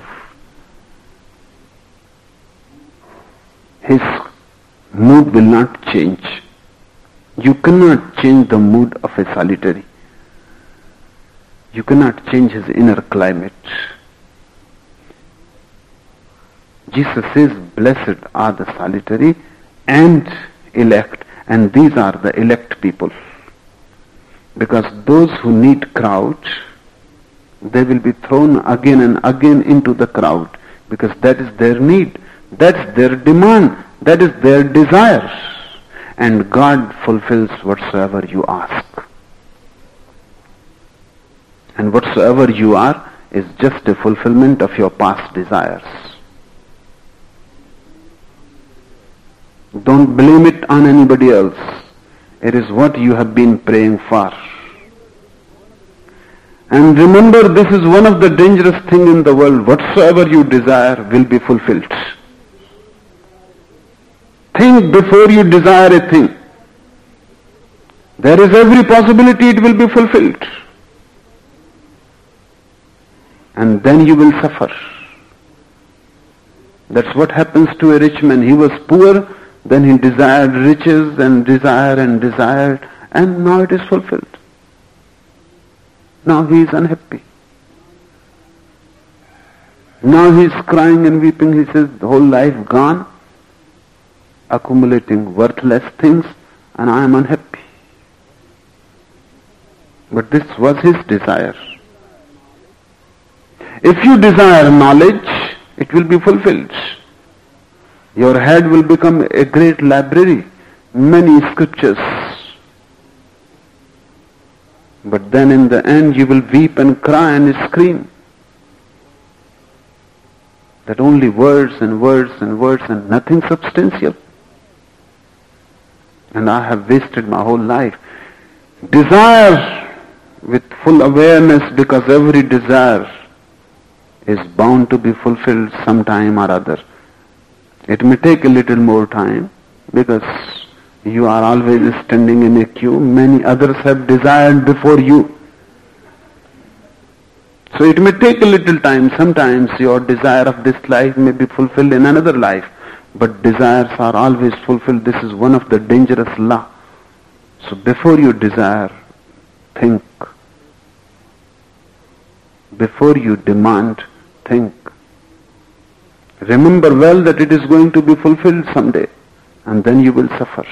His mood will not change. You cannot change the mood of a solitary. You cannot change his inner climate. Jesus says, "Blessed are the solitary and elect," and these are the elect people. Because those who need crowd, they will be thrown again and again into the crowd, because that is their need, that's their demand, that is their desire. and God fulfills whatsoever you ask. And whatsoever you are is just a fulfillment of your past desires. Don't blame it on anybody else. It is what you have been praying for. And remember, this is one of the dangerous things in the world. Whatsoever you desire will be fulfilled. Think before you desire a thing. There is every possibility it will be fulfilled. And then you will suffer. That's what happens to a rich man. He was poor, then he desired riches and desired, and now it is fulfilled. Now he is unhappy. Now he is crying and weeping. He says, the whole life gone, accumulating worthless things, and I am unhappy. But this was his desire. If you desire knowledge, it will be fulfilled. Your head will become a great library, many scriptures. But then in the end you will weep and cry and scream. That only words and words and words and nothing substantial. And I have wasted my whole life. Desire with full awareness, because every desire is bound to be fulfilled sometime or other. It may take a little more time because you are always standing in a queue. Many others have desired before you. So it may take a little time. Sometimes your desire of this life may be fulfilled in another life. But desires are always fulfilled. This is one of the dangerous law. So before you desire, think. Before you demand, think. Remember well that it is going to be fulfilled someday, and then you will suffer.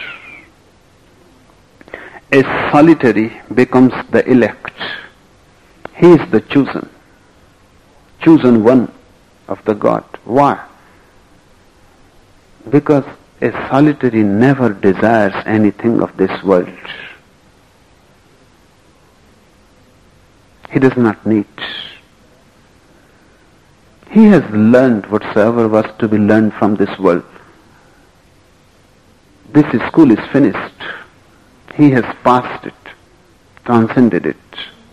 A solitary becomes the elect. He is the chosen one of the God. Why? Because a solitary never desires anything of this world. He does not need. He has learned whatsoever was to be learned from this world. This school is finished. He has passed it, transcended it.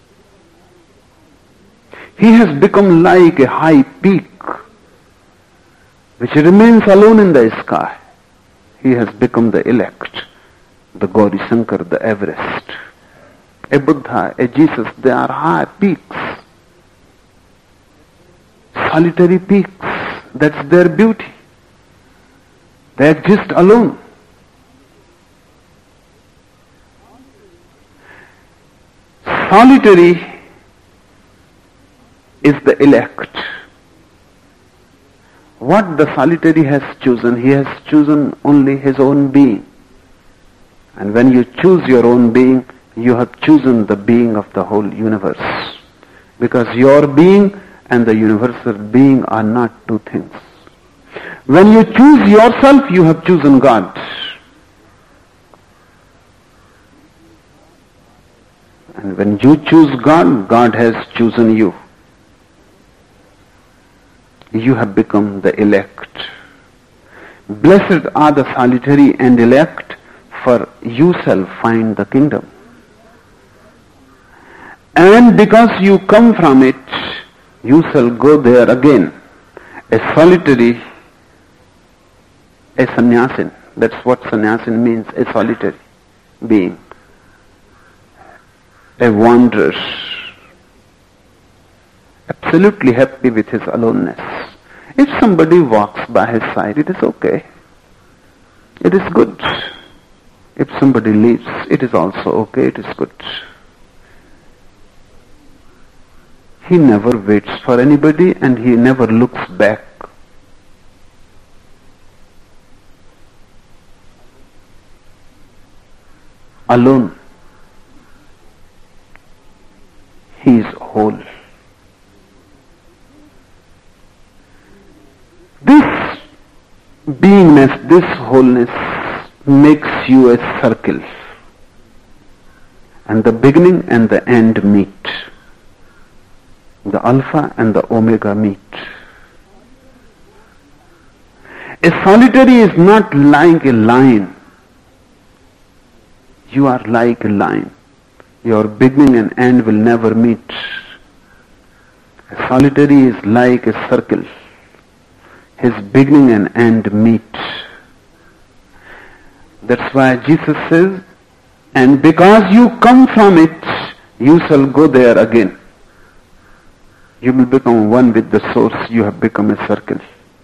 He has become like a high peak which remains alone in the sky. He has become the elect, the Gauri Shankar, the Everest. A Buddha, a Jesus, they are high peaks. Solitary peaks, that's their beauty. They exist alone. Solitary is the elect. What the solitary has chosen, he has chosen only his own being. And when you choose your own being, you have chosen the being of the whole universe. Because your being and the universal being are not two things. When you choose yourself, you have chosen God. And when you choose God, God has chosen you. You have become the elect. Blessed are the solitary and elect, for you shall find the kingdom. And because you come from it, you shall go there again. A solitary, a sannyasin. That's what sannyasin means, a solitary being. A wanderer. Absolutely happy with his aloneness. If somebody walks by his side, it is okay. It is good. If somebody leaves, it is also okay, it is good. He never waits for anybody and he never looks back. Alone. He is whole. This beingness, this wholeness makes you a circle, and the beginning and the end meet. The Alpha and the Omega meet. A solitary is not like a line. You are like a line. Your beginning and end will never meet. A solitary is like a circle. His beginning and end meet. That's why Jesus says, and because you come from it, you shall go there again. You will become one with the source. You have become a circle.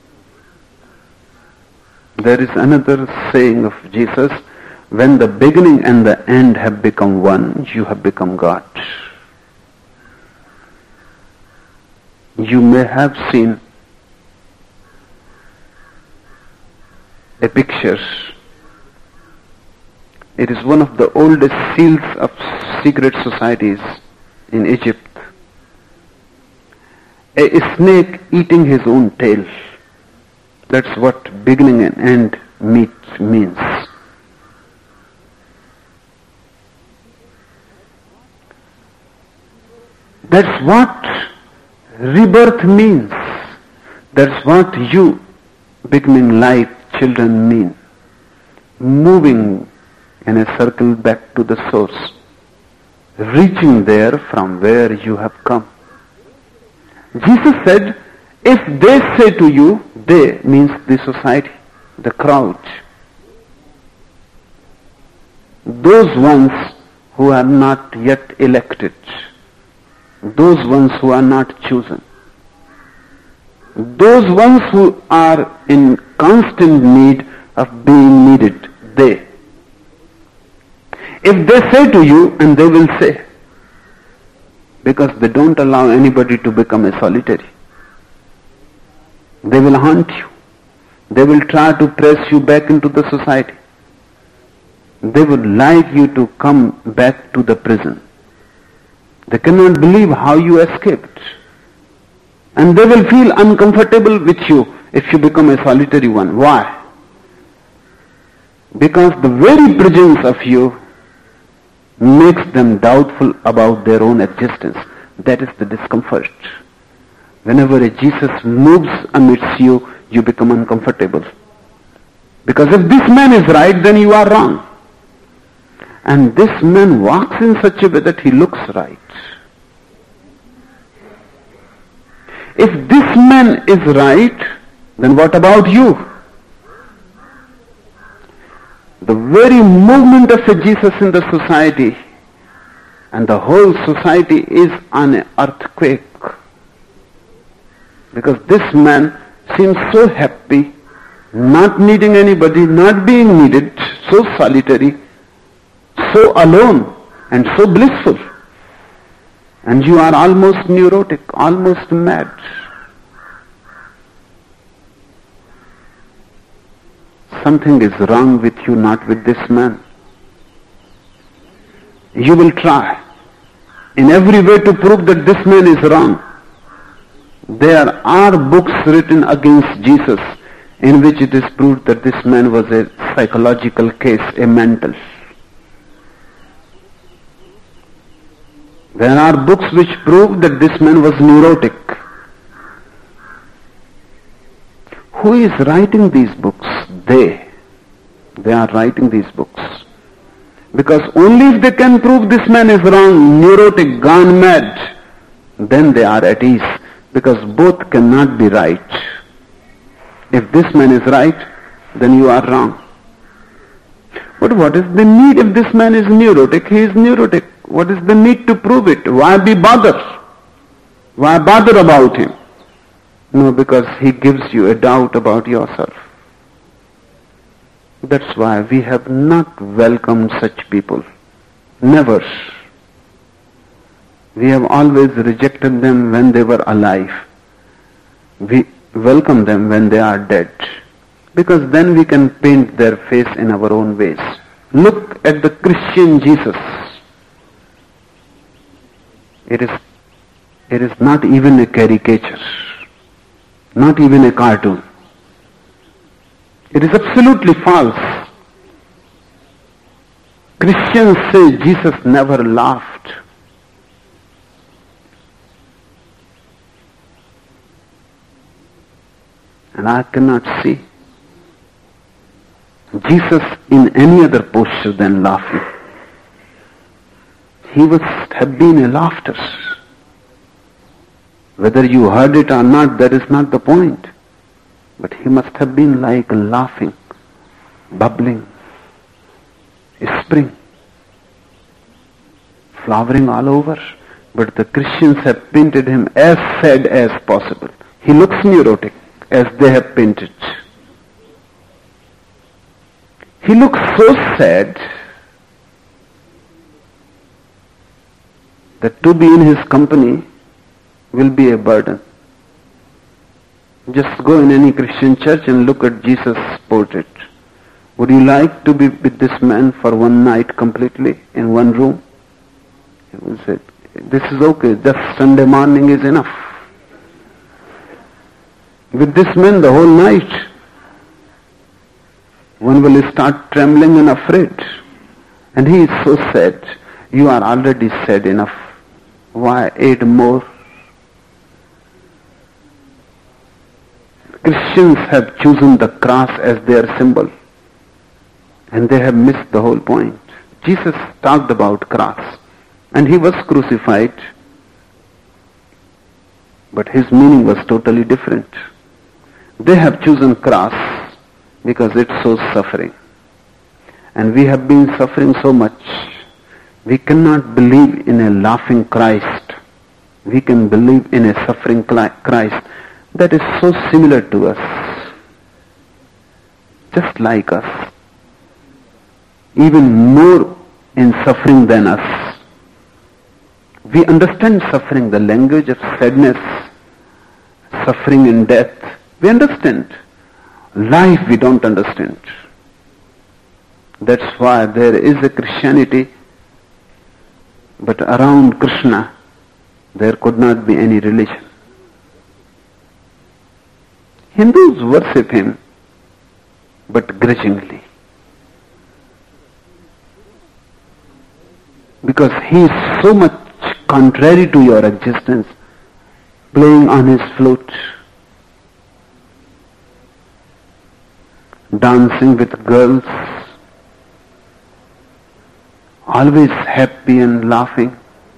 There is another saying of Jesus, when the beginning and the end have become one, you have become God. You may have seen a picture. It is one of the oldest seals of secret societies in Egypt. A snake eating his own tail. That's what beginning and end meet means. That's what rebirth means. That's what you, beginning light children, mean. Moving in a circle back to the source. Reaching there from where you have come. Jesus said, if they say to you, they means the society, the crowd, those ones who are not yet elected, those ones who are not chosen, those ones who are in constant need of being needed, they. If they say to you, and they will say, because they don't allow anybody to become a solitary. They will haunt you. They will try to press you back into the society. They would like you to come back to the prison. They cannot believe how you escaped. And they will feel uncomfortable with you if you become a solitary one. Why? Because the very presence of you makes them doubtful about their own existence. That is the discomfort. Whenever a Jesus moves amidst you, you become uncomfortable. Because if this man is right, then you are wrong. And this man walks in such a way that he looks right. If this man is right, then what about you? The very movement of a Jesus in the society, and the whole society is on an earthquake. Because this man seems so happy, not needing anybody, not being needed, so solitary, so alone, and so blissful. And you are almost neurotic, almost mad. Something is wrong with you, not with this man. You will try in every way to prove that this man is wrong. There are books written against Jesus in which it is proved that this man was a psychological case, a mental. There are books which prove that this man was neurotic. Who is writing these books? They are writing these books. Because only if they can prove this man is wrong, neurotic, gone mad, then they are at ease. Because both cannot be right. If this man is right, then you are wrong. But what is the need if this man is neurotic? He is neurotic. What is the need to prove it? Why be bothered? Why bother about him? No, because he gives you a doubt about yourself. That's why we have not welcomed such people. Never. We have always rejected them when they were alive. We welcome them when they are dead. Because then we can paint their face in our own ways. Look at the Christian Jesus. It is not even a caricature. Not even a cartoon. It is absolutely false. Christians say Jesus never laughed. And I cannot see Jesus in any other posture than laughing. He must have been a laughter. Whether you heard it or not, that is not the point. But he must have been like laughing, bubbling, a spring, flowering all over. But the Christians have painted him as sad as possible. He looks neurotic, as they have painted. He looks so sad that to be in his company will be a burden. Just go in any Christian church and look at Jesus' portrait. Would you like to be with this man for one night completely in one room? He will say, this is okay, just Sunday morning is enough. With this man the whole night, one will start trembling and afraid. And he is so sad. You are already sad enough. Why add more? Christians have chosen the cross as their symbol. And they have missed the whole point. Jesus talked about cross. And he was crucified. But his meaning was totally different. They have chosen cross because it shows suffering. And we have been suffering so much. We cannot believe in a laughing Christ. We can believe in a suffering Christ that is so similar to us. Just like us. Even more in suffering than us. We understand suffering, the language of sadness, suffering and death. We understand. Life we don't understand. That's why there is a Christianity, but around Krishna there could not be any religion. Hindus worship him, but grudgingly. Because he is so much contrary to your existence, playing on his flute, dancing with girls, always happy and laughing.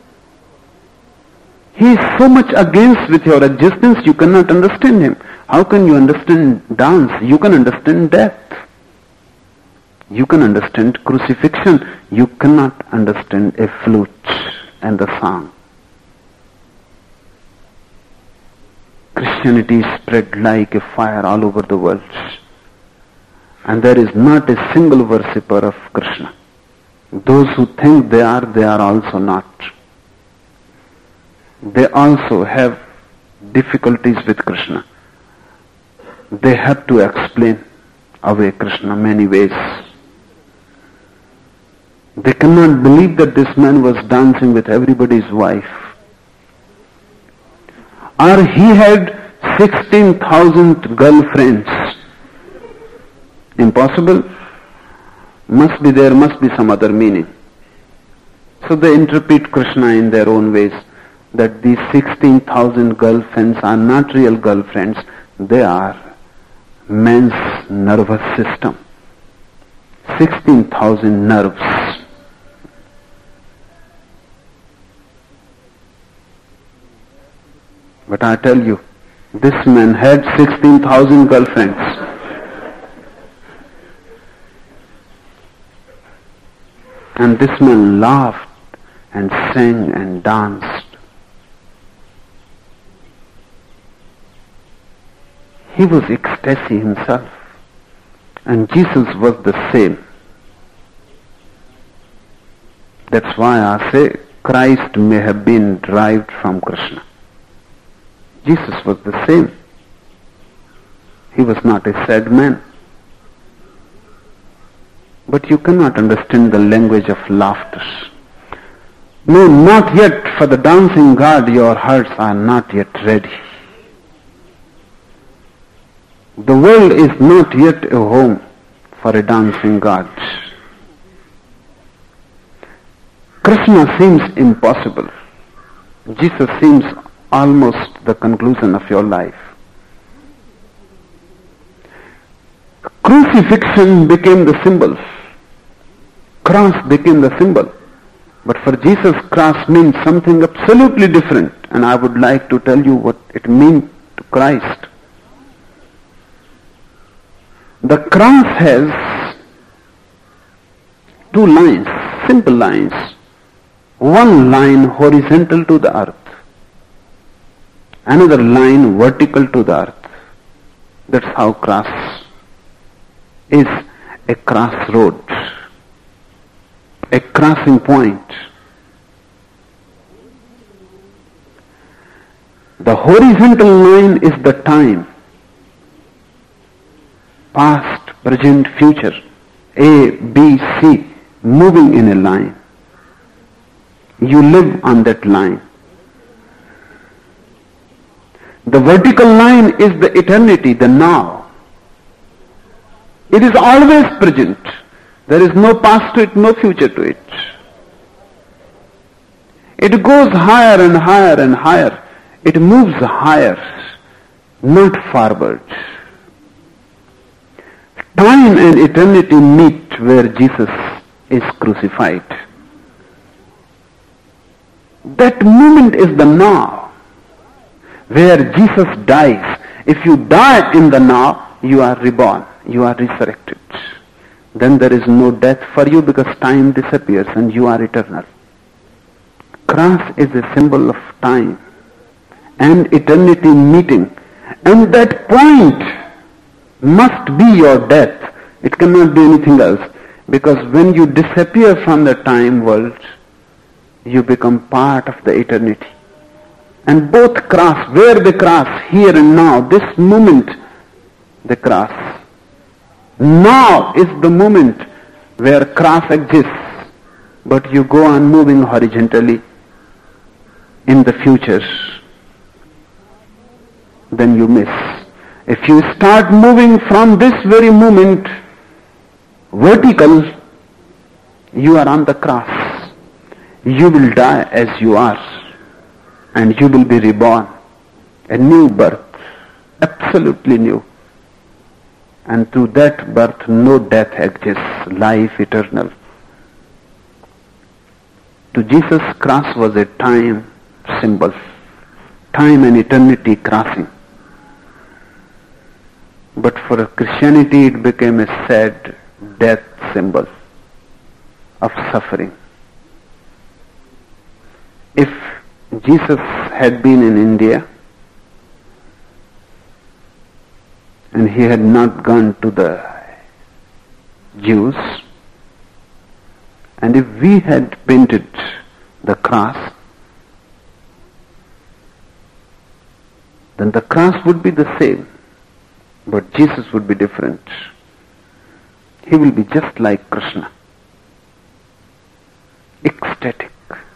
He is so much against with your existence, you cannot understand him. How can you understand dance? You can understand death. You can understand crucifixion. You cannot understand a flute and the song. Christianity is spread like a fire all over the world. And there is not a single worshipper of Krishna. Those who think they are also not. They also have difficulties with Krishna. They have to explain away Krishna many ways. They cannot believe that this man was dancing with everybody's wife. Or he had 16,000 girlfriends. Impossible? There must be some other meaning. So they interpret Krishna in their own ways, that these 16,000 girlfriends are not real girlfriends, they are man's nervous system. 16,000 nerves. But I tell you, this man had 16,000 girlfriends. And this man laughed and sang and danced. He was ecstasy himself. And Jesus was the same. That's why I say Christ may have been derived from Krishna. Jesus was the same. He was not a sad man. But you cannot understand the language of laughter. No, not yet. For the dancing God, your hearts are not yet ready. The world is not yet a home for a dancing God. Krishna seems impossible. Jesus seems almost the conclusion of your life. Crucifixion became the symbol. Cross became the symbol. But for Jesus, cross means something absolutely different. And I would like to tell you what it means to Christ. The cross has two lines, simple lines. One line horizontal to the earth. Another line vertical to the earth. That's how cross is a crossroad, a crossing point. The horizontal line is the time, past, present, future, A, B, C, moving in a line. You live on that line. The vertical line is the eternity, the now. It is always present. There is no past to it, no future to it. It goes higher and higher and higher. It moves higher, not forward. Time and eternity meet where Jesus is crucified. That moment is the now, where Jesus dies. If you die in the now, you are reborn, you are resurrected. Then there is no death for you because time disappears and you are eternal. Cross is a symbol of time and eternity meeting. And that point must be your death. It cannot be anything else. Because when you disappear from the time world, you become part of the eternity. And both cross, where they cross, here and now, this moment, they cross. Now is the moment where cross exists, but you go on moving horizontally in the future, then you miss. If you start moving from this very moment vertical, you are on the cross. You will die as you are, and you will be reborn, a new birth, absolutely new. And through that birth, no death exists, life eternal. To Jesus, cross was a time symbol, time and eternity crossing. But for Christianity, it became a sad death symbol of suffering. If Jesus had been in India, and he had not gone to the Jews, and if we had painted the cross, then the cross would be the same, but Jesus would be different. He will be just like Krishna, ecstatic.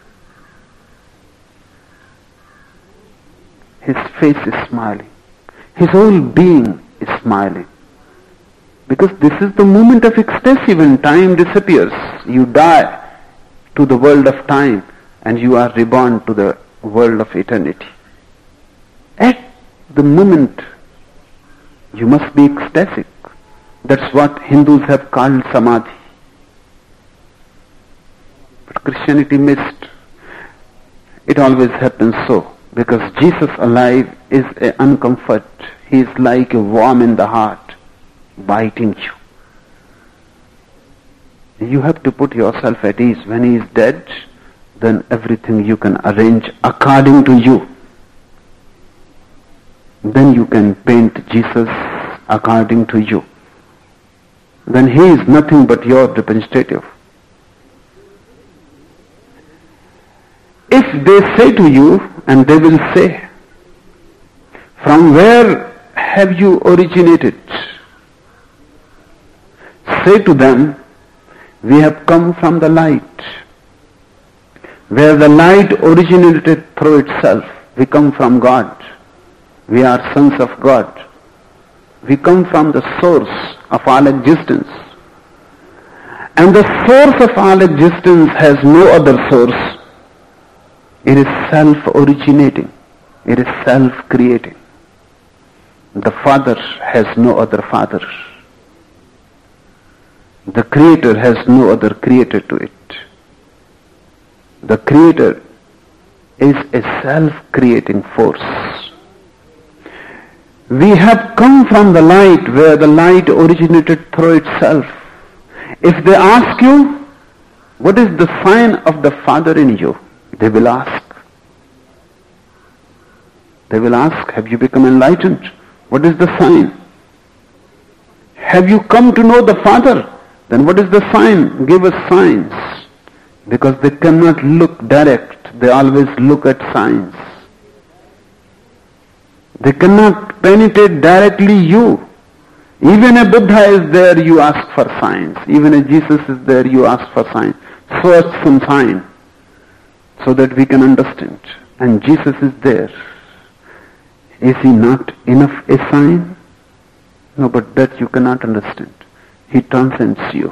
His face is smiling. His whole being is smiling. Because this is the moment of ecstasy when time disappears. You die to the world of time and you are reborn to the world of eternity. At the moment, you must be ecstatic. That's what Hindus have called samadhi. But Christianity missed. It always happens so. Because Jesus alive is an uncomfort. He is like a worm in the heart, biting you. You have to put yourself at ease. When he is dead, then everything you can arrange according to you. Then you can paint Jesus according to you. Then he is nothing but your representative. If they say to you, and they will say, from where have you originated? Say to them, we have come from the light. Where the light originated through itself, we come from God. We are sons of God. We come from the source of all existence. And the source of all existence has no other source. It is self-originating. It is self-creating. The Father has no other Father. The Creator has no other Creator to it. The Creator is a self-creating force. We have come from the light where the light originated through itself. If they ask you, what is the sign of the Father in you? They will ask. They will ask, have you become enlightened? What is the sign? Have you come to know the Father? Then what is the sign? Give us signs. Because they cannot look direct. They always look at signs. They cannot penetrate directly you. Even a Buddha is there, you ask for signs. Even a Jesus is there, you ask for signs. Show us some sign so that we can understand. And Jesus is there. Is he not enough a sign? No, but that you cannot understand. He transcends you.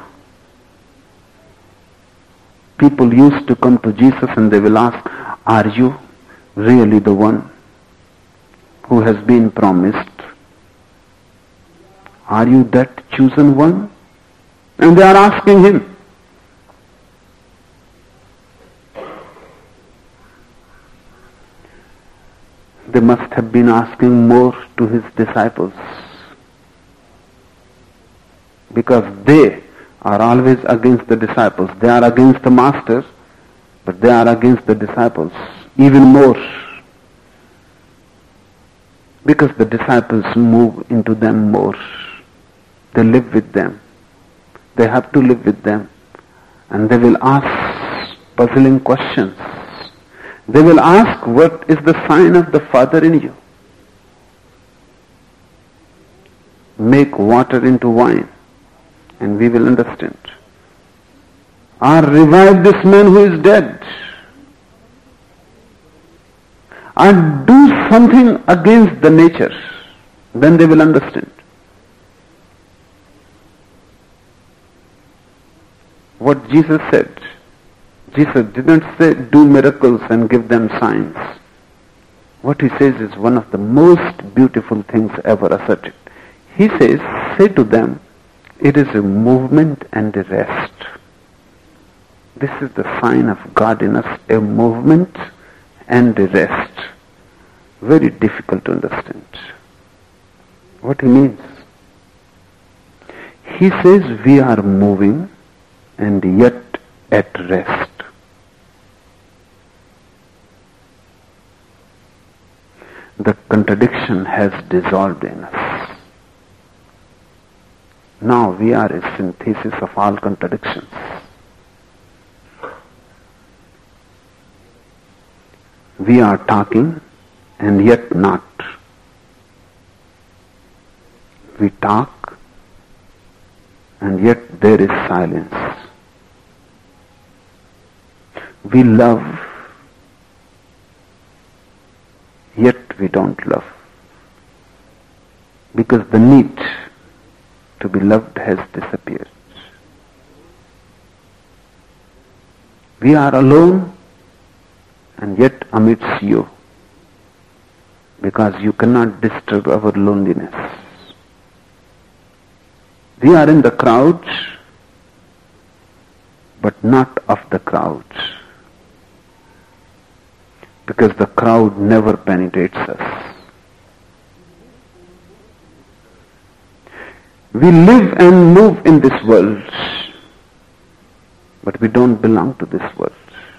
People used to come to Jesus and they will ask, are you really the one who has been promised? Are you that chosen one? And they are asking him. They must have been asking more to his disciples. Because they are always against the disciples. They are against the master, but they are against the disciples even more. Because the disciples move into them more. They live with them. They have to live with them. And they will ask puzzling questions. They will ask, what is the sign of the Father in you? Make water into wine, and we will understand. Or revive this man who is dead. Or do something against the nature. Then they will understand. What Jesus said. Jesus didn't say do miracles and give them signs. What he says is one of the most beautiful things ever asserted. He says, say to them, it is a movement and a rest. This is the sign of God in us, a movement and a rest. Very difficult to understand. What he means? He says we are moving and yet at rest. The contradiction has dissolved in us. Now we are a synthesis of all contradictions. We are talking and yet not. We talk and yet there is silence. We love, yet we don't love. Because the need to be loved has disappeared. We are alone and yet amidst you. Because you cannot disturb our loneliness. We are in the crowd, but not of the crowd. Because the crowd never penetrates us. We live and move in this world, but we don't belong to this world.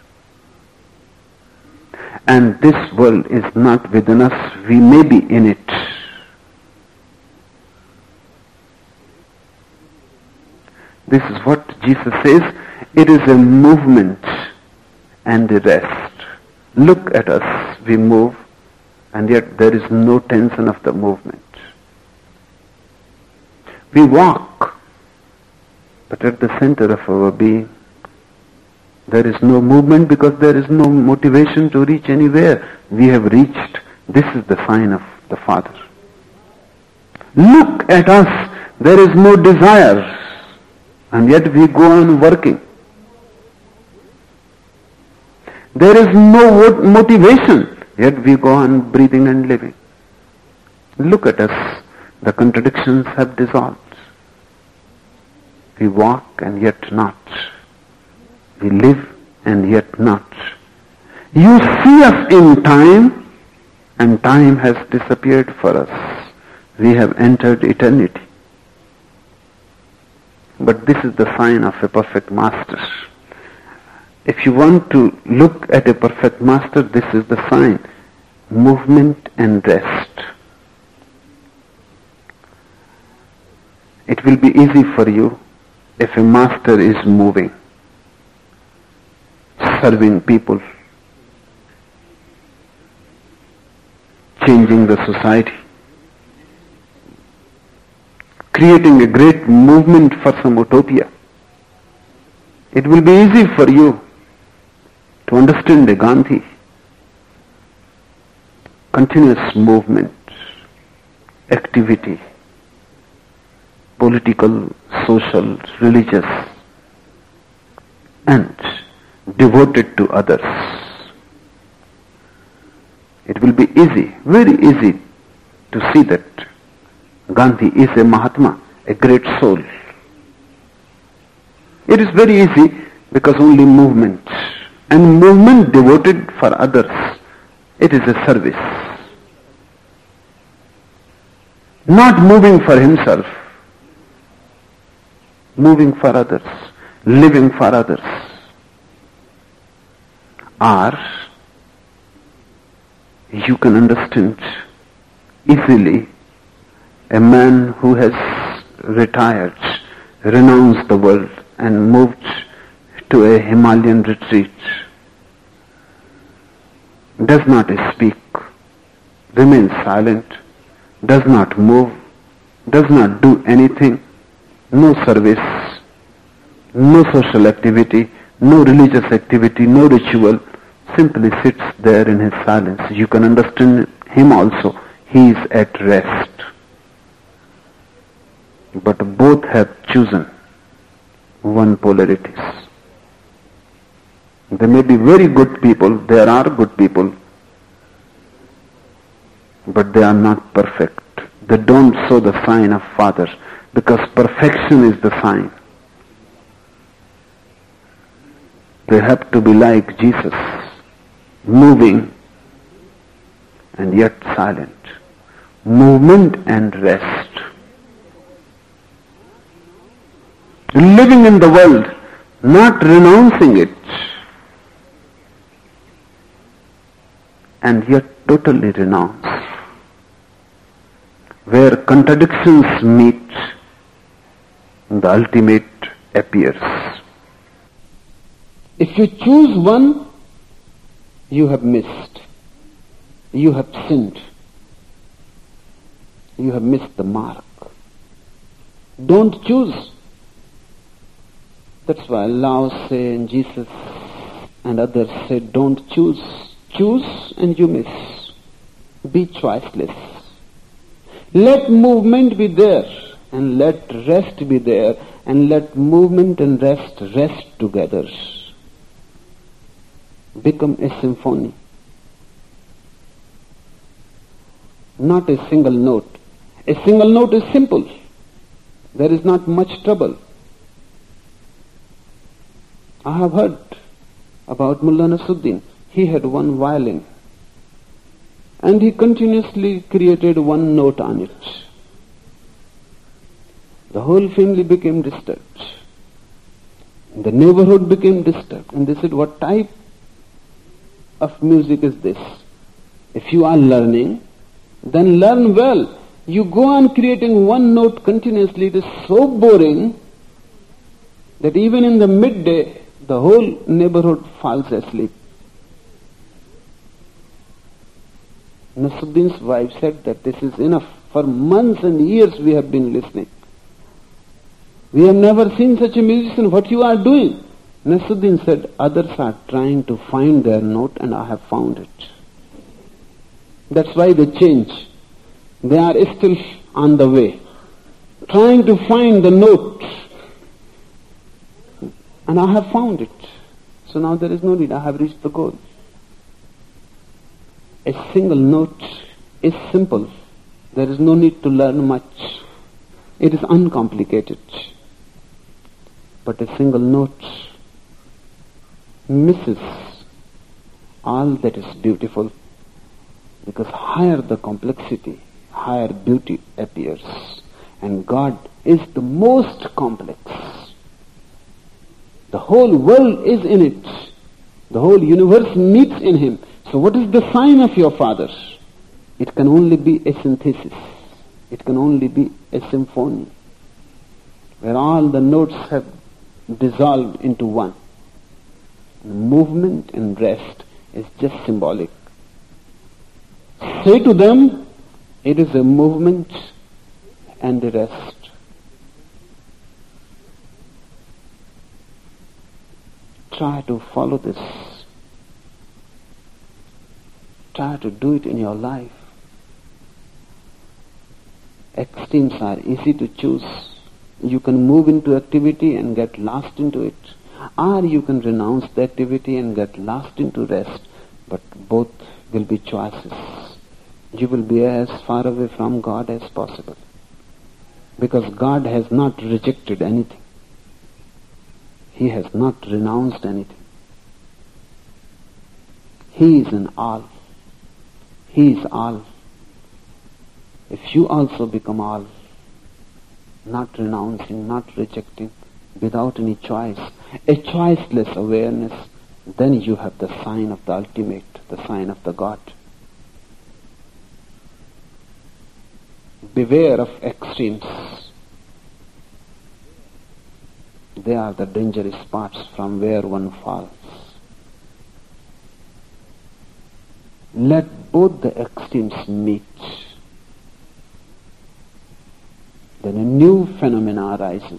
And this world is not within us, we may be in it. This is what Jesus says, it is a movement and a rest. Look at us, we move, and yet there is no tension of the movement. We walk, but at the center of our being, there is no movement because there is no motivation to reach anywhere. We have reached. This is the sign of the Father. Look at us, there is no desire and yet we go on working. There is no motivation, yet we go on breathing and living. Look at us. The contradictions have dissolved. We walk and yet not. We live and yet not. You see us in time, and time has disappeared for us. We have entered eternity. But this is the sign of a perfect master. If you want to look at a perfect master, this is the sign. Movement and rest. It will be easy for you if a master is moving, serving people, changing the society, creating a great movement for some utopia. It will be easy for you to understand a Gandhi. Continuous movement, activity, political, social, religious, and devoted to others. It will be easy, very easy to see that Gandhi is a Mahatma, a great soul. It is very easy because only movement, and movement devoted for others, it is a service. Not moving for himself, moving for others, living for others. Or you can understand easily a man who has retired, renounced the world and moved to a Himalayan retreat, does not speak, remains silent, does not move, does not do anything, no service, no social activity, no religious activity, no ritual, simply sits there in his silence. You can understand him also. He is at rest. But both have chosen one polarities. They may be very good people, there are good people, but they are not perfect. They don't show the sign of Father, because perfection is the sign. They have to be like Jesus, moving and yet silent. Movement and rest. Living in the world, not renouncing it, and yet totally renounce. Where contradictions meet, the ultimate appears. If you choose one, you have missed. You have sinned. You have missed the mark. Don't choose. That's why Lao say and Jesus and others say, don't choose. Choose and you miss. Be choiceless. Let movement be there and let rest be there, and let movement and rest together. Become a symphony. Not a single note. A single note is simple. There is not much trouble. I have heard about Mullah Nasruddin. He had one violin, and he continuously created one note on it. The whole family became disturbed. The neighborhood became disturbed, and they said, what type of music is this? If you are learning, then learn well. You go on creating one note continuously, it is so boring that even in the midday, the whole neighborhood falls asleep. Nasruddin's wife said that this is enough. For months and years we have been listening. We have never seen such a musician. What you are doing? Nasruddin said, others are trying to find their note and I have found it. That's why they change. They are still on the way, trying to find the note. And I have found it. So now there is no need. I have reached the goal. A single note is simple. There is no need to learn much. It is uncomplicated. But a single note misses all that is beautiful, because higher the complexity, higher beauty appears. And God is the most complex. The whole world is in it. The whole universe meets in Him. So what is the sign of your Father? It can only be a synthesis. It can only be a symphony, where all the notes have dissolved into one. The movement and rest is just symbolic. Say to them, it is a movement and a rest. Try to follow this. Try to do it in your life. Extremes are easy to choose. You can move into activity and get lost into it, or you can renounce the activity and get lost into rest. But both will be choices. You will be as far away from God as possible, because God has not rejected anything. He has not renounced anything. He is in all. He is all. If you also become all, not renouncing, not rejecting, without any choice, a choiceless awareness, then you have the sign of the ultimate, the sign of the God. Beware of extremes. They are the dangerous spots from where one falls. Let both the extremes meet. Then a new phenomena arises,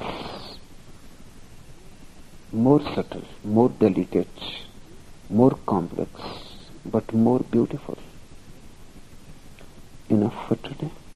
more subtle, more delicate, more complex, but more beautiful. Enough for today.